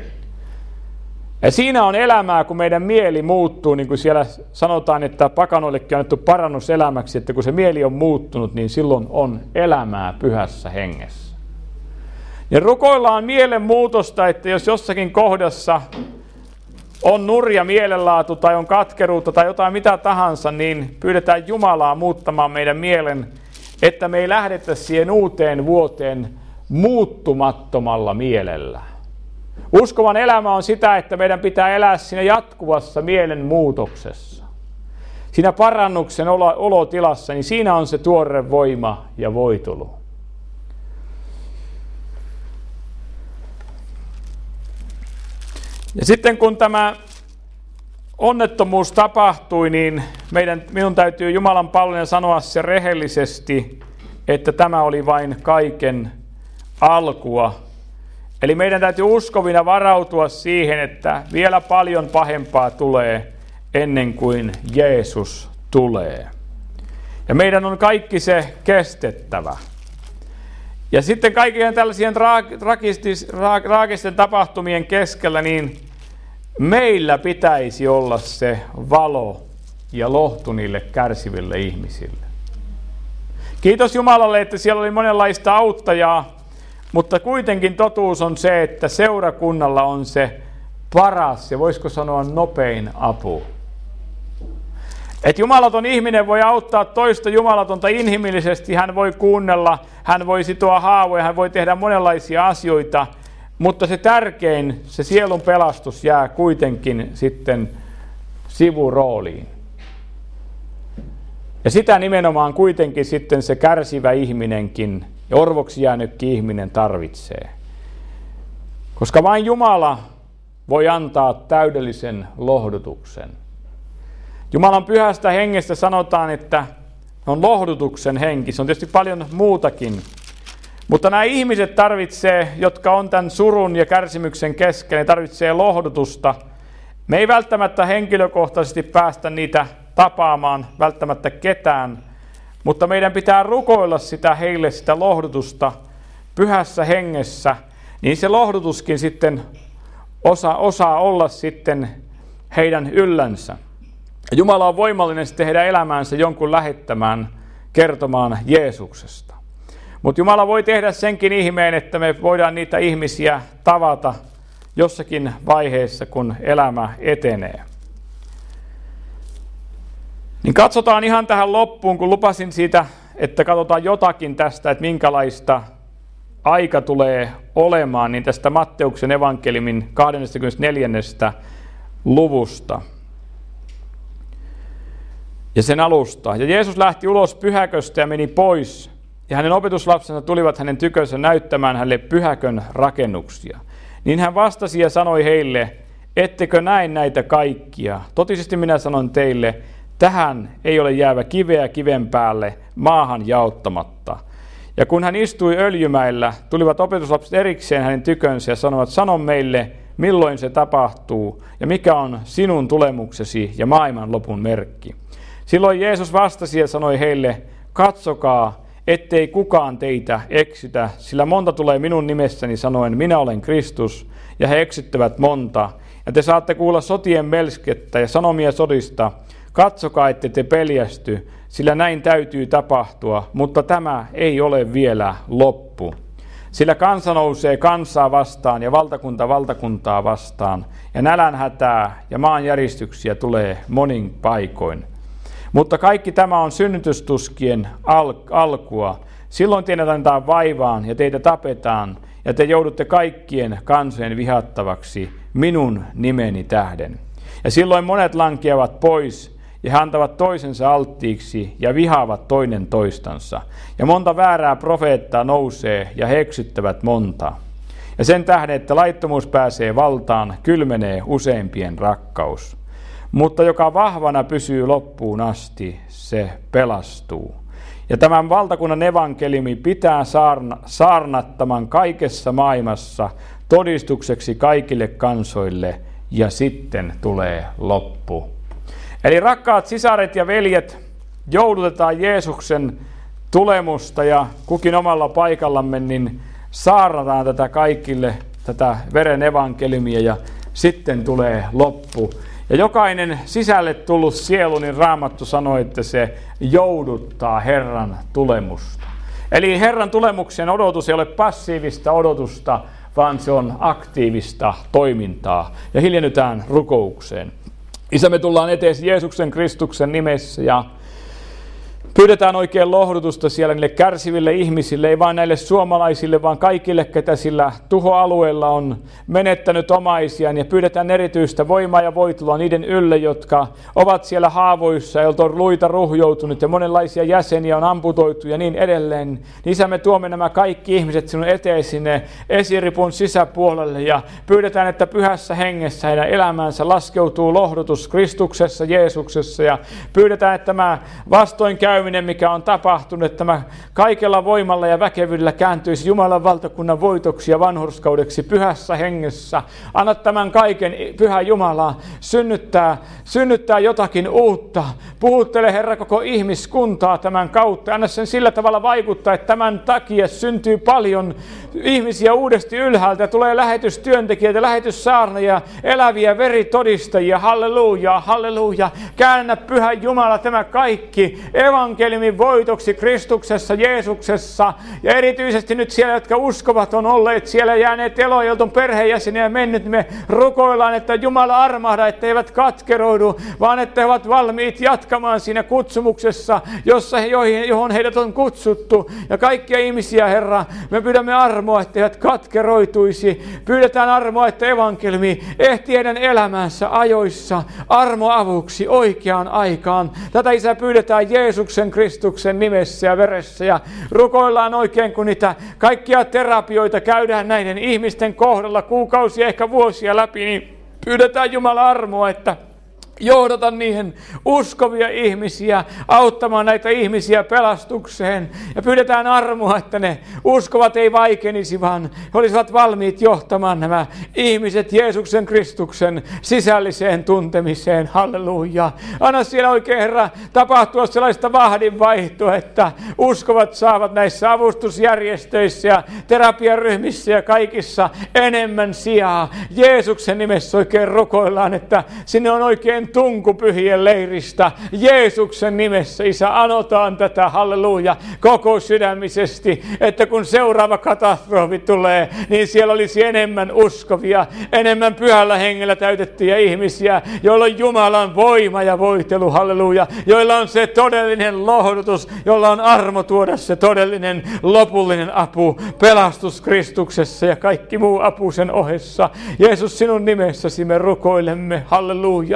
Ja siinä on elämää, kun meidän mieli muuttuu, niin kuin siellä sanotaan, että pakanoillekin on annettu parannus elämäksi, että kun se mieli on muuttunut, niin silloin on elämää pyhässä hengessä. Ja rukoillaan mielenmuutosta, että jos jossakin kohdassa on nurja mielenlaatu tai on katkeruutta tai jotain mitä tahansa, niin pyydetään Jumalaa muuttamaan meidän mielen, että me ei lähdetä siihen uuteen vuoteen muuttumattomalla mielellä. Uskovan elämä on sitä, että meidän pitää elää siinä jatkuvassa mielenmuutoksessa. Siinä parannuksen olotilassa, niin siinä on se tuore voima ja voitelu. Ja sitten kun tämä onnettomuus tapahtui, niin minun täytyy Jumalan palvelija sanoa se rehellisesti, että tämä oli vain kaiken alkua. Eli meidän täytyy uskovina varautua siihen, että vielä paljon pahempaa tulee ennen kuin Jeesus tulee. Ja meidän on kaikki se kestettävä. Ja sitten kaikkien tällaisien traagisten tapahtumien keskellä, niin meillä pitäisi olla se valo ja lohtu niille kärsiville ihmisille. Kiitos Jumalalle, että siellä oli monenlaista auttajaa, mutta kuitenkin totuus on se, että seurakunnalla on se paras ja voisiko sanoa nopein apu. Että jumalaton ihminen voi auttaa toista jumalatonta inhimillisesti, hän voi kuunnella, hän voi sitoa haavoja, hän voi tehdä monenlaisia asioita, mutta se tärkein, se sielun pelastus jää kuitenkin sitten sivurooliin. Ja sitä nimenomaan kuitenkin sitten se kärsivä ihminenkin ja orvoksi jäänytkin ihminen tarvitsee. Koska vain Jumala voi antaa täydellisen lohdutuksen. Jumalan pyhästä hengestä sanotaan, että on lohdutuksen henki. Se on tietysti paljon muutakin. Mutta nämä ihmiset tarvitsee, jotka on tämän surun ja kärsimyksen keskellä, ne tarvitsee lohdutusta. Me ei välttämättä henkilökohtaisesti päästä niitä tapaamaan, välttämättä ketään, mutta meidän pitää rukoilla heille sitä lohdutusta pyhässä hengessä, niin se lohdutuskin sitten osaa olla sitten heidän yllänsä. Jumala on voimallinen tehdä elämäänsä jonkun lähettämään kertomaan Jeesuksesta. Mutta Jumala voi tehdä senkin ihmeen, että me voidaan niitä ihmisiä tavata jossakin vaiheessa, kun elämä etenee. Niin katsotaan ihan tähän loppuun, kun lupasin siitä, että katsotaan jotakin tästä, että minkälaista aika tulee olemaan, niin tästä Matteuksen evankeliumin 24. luvusta ja sen alusta. Ja Jeesus lähti ulos pyhäköstä ja meni pois, ja hänen opetuslapsensa tulivat hänen tykönsä näyttämään hänelle pyhäkön rakennuksia. Niin hän vastasi ja sanoi heille, ettekö näe näitä kaikkia? Totisesti minä sanon teille, tähän ei ole jäävä kiveä kiven päälle maahan jaottamatta. Ja kun hän istui Öljymäellä, tulivat opetuslapset erikseen hänen tykönsä ja sanoivat, sano meille, milloin se tapahtuu ja mikä on sinun tulemuksesi ja maailman lopun merkki. Silloin Jeesus vastasi ja sanoi heille, katsokaa, ettei kukaan teitä eksytä, sillä monta tulee minun nimessäni sanoen, minä olen Kristus, ja he eksyttävät monta. Ja te saatte kuulla sotien melskettä ja sanomia sodista, katsokaa, ette te peljästy, sillä näin täytyy tapahtua, mutta tämä ei ole vielä loppu. Sillä kansa nousee kansaa vastaan ja valtakunta valtakuntaa vastaan, ja nälänhätää ja maanjäristyksiä tulee monin paikoin. Mutta kaikki tämä on synnytystuskien alkua. Silloin teidät annetaan vaivaan ja teitä tapetaan, ja te joudutte kaikkien kansojen vihattavaksi minun nimeni tähden. Ja silloin monet lankeavat pois, ja he antavat toisensa alttiiksi ja vihaavat toinen toistansa. Ja monta väärää profeettaa nousee ja he eksyttävät monta. Ja sen tähden, että laittomuus pääsee valtaan, kylmenee useimpien rakkaus. Mutta joka vahvana pysyy loppuun asti, se pelastuu. Ja tämän valtakunnan evankeliumi pitää saarnattaman kaikessa maailmassa todistukseksi kaikille kansoille, ja sitten tulee loppu. Eli rakkaat sisaret ja veljet, joudutetaan Jeesuksen tulemusta ja kukin omalla paikallamme, niin saarnataan tätä kaikille, tätä veren evankeliumia, ja sitten tulee loppu. Ja jokainen sisälle tullut sielu, niin Raamattu sanoi, että se jouduttaa Herran tulemusta. Eli Herran tulemuksen odotus ei ole passiivista odotusta, vaan se on aktiivista toimintaa. Ja hiljennytään rukoukseen. Isä, me tullaan eteesi Jeesuksen Kristuksen nimessä ja pyydetään oikein lohdutusta siellä niille kärsiville ihmisille, ei vain näille suomalaisille, vaan kaikille, ketä sillä tuhoalueella on menettänyt omaisiaan. Ja pyydetään erityistä voimaa ja voitelua niiden ylle, jotka ovat siellä haavoissa, joilta on luita ruhjoutunut ja monenlaisia jäseniä on amputoitu ja niin edelleen. Niin Isä, me tuomme nämä kaikki ihmiset sinun eteesi sinne esiripun sisäpuolelle ja pyydetään, että pyhässä hengessä heidän elämäänsä laskeutuu lohdutus Kristuksessa, Jeesuksessa, ja pyydetään, että tämä vastoinkäyminen, mikä on tapahtunut, että tämä kaikella voimalla ja väkevyydellä kääntyisi Jumalan valtakunnan voitoksi ja vanhurskaudeksi pyhässä hengessä. Anna tämän kaiken, Pyhä Jumala, synnyttää jotakin uutta. Puhuttele, Herra, koko ihmiskuntaa tämän kautta. Anna sen sillä tavalla vaikuttaa, että tämän takia syntyy paljon ihmisiä uudesti ylhäältä. Tulee lähetystyöntekijöitä, lähetyssaarnajia, eläviä veritodistajia. Halleluja, halleluja. Käännä, Pyhä Jumala, tämä kaikki evankeliumin voitoksi Kristuksessa, Jeesuksessa. Ja erityisesti nyt siellä, jotka uskovat on olleet siellä jääneet eloon, joilta on perheenjäseniä mennyt, me rukoillaan, että Jumala armahda, että eivät katkeroidu, vaan että he ovat valmiit jatkamaan siinä kutsumuksessa, johon heidät on kutsuttu. Ja kaikkia ihmisiä, Herra, me pyydämme armoa, että eivät katkeroituisi. Pyydetään armoa, että evankeliumi ehti heidän elämänsä ajoissa armoavuksi oikeaan aikaan. Tätä, Isä, pyydetään Jeesuksen Kristuksen nimessä ja veressä, ja rukoillaan oikein, kun niitä kaikkia terapioita käydään näiden ihmisten kohdalla kuukausia, ehkä vuosia läpi, niin pyydetään Jumala armoa, että johdata niihin uskovia ihmisiä, auttamaan näitä ihmisiä pelastukseen. Ja pyydetään armoa, että ne uskovat ei vaikenisi, vaan he olisivat valmiit johtamaan nämä ihmiset Jeesuksen Kristuksen sisälliseen tuntemiseen. Halleluja. Anna siellä oikein, Herra, tapahtua sellaista vahdinvaihtoa, että uskovat saavat näissä avustusjärjestöissä ja terapiaryhmissä ja kaikissa enemmän sijaa. Jeesuksen nimessä oikein rukoillaan, että sinne on oikein tunku pyhien leiristä. Jeesuksen nimessä, Isä, anotaan tätä, halleluja, koko sydämisesti, että kun seuraava katastrofi tulee, niin siellä olisi enemmän uskovia, enemmän pyhällä hengellä täytettyjä ihmisiä, joilla on Jumalan voima ja voitelu, halleluja, joilla on se todellinen lohdutus, jolla on armo tuoda se todellinen lopullinen apu, pelastus Kristuksessa ja kaikki muu apu sen ohessa. Jeesus, sinun nimessäsi me rukoilemme, halleluja.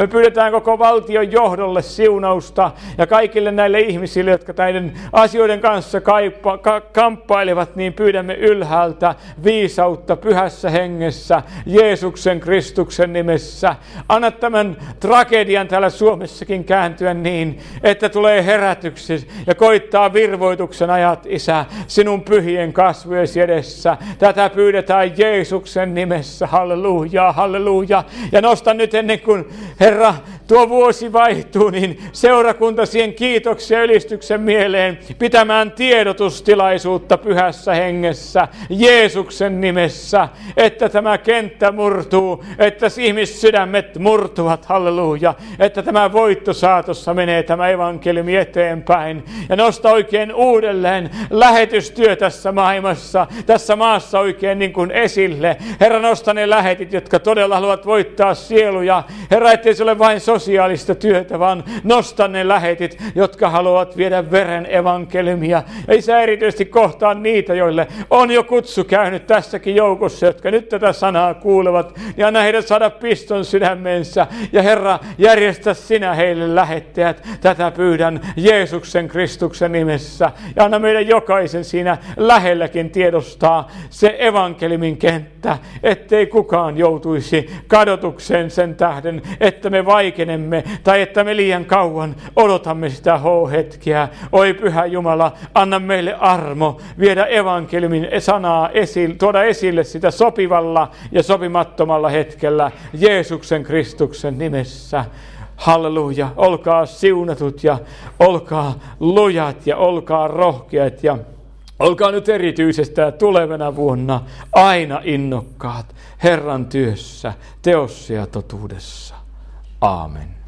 Me pyydetään koko valtion johdolle siunausta ja kaikille näille ihmisille, jotka näiden asioiden kanssa kamppailevat, niin pyydämme ylhäältä viisautta pyhässä hengessä, Jeesuksen Kristuksen nimessä. Anna tämän tragedian täällä Suomessakin kääntyä niin, että tulee herätyksi ja koittaa virvoituksen ajat, Isä, sinun pyhien kasvojesi edessä. Tätä pyydetään Jeesuksen nimessä. Halleluja, halleluja. Ja nostan nyt ennen kuin Herra tuo vuosi vaihtuu, niin seurakunta siihen kiitoksia ja ylistyksen mieleen pitämään tiedotustilaisuutta pyhässä hengessä Jeesuksen nimessä, että tämä kenttä murtuu, että ihmissydämet murtuvat, halleluja, että tämä voitto saatossa menee tämä evankeliumi eteenpäin ja nosta oikein uudelleen lähetystyö tässä maailmassa, tässä maassa oikein niin kuin esille. Herra, nosta ne lähetit, jotka todella haluavat voittaa sieluja. Herra, ettei se ole vain sosiaalista työtä, vaan nosta ne lähetit, jotka haluavat viedä veren evankeliumia. Ja Isä, erityisesti kohtaan niitä, joille on jo kutsu käynyt tässäkin joukossa, jotka nyt tätä sanaa kuulevat, ja anna heidän saada piston sydämensä. Ja Herra, järjestä sinä heille lähettäjät. Tätä pyydän Jeesuksen Kristuksen nimessä. Ja anna meidän jokaisen siinä lähelläkin tiedostaa se evankeliumin kenttä, ettei kukaan joutuisi kadotukseen sen tähden, että me vaikenemme tai että me liian kauan odotamme sitä hetkeä. Oi Pyhä Jumala, anna meille armo viedä evankeliumin sanaa esille, tuoda esille sitä sopivalla ja sopimattomalla hetkellä Jeesuksen Kristuksen nimessä. Halleluja, olkaa siunatut ja olkaa lujat ja olkaa rohkeat ja olkaa nyt erityisesti tulevana vuonna aina innokkaat Herran työssä, teossa ja totuudessa. Aamen.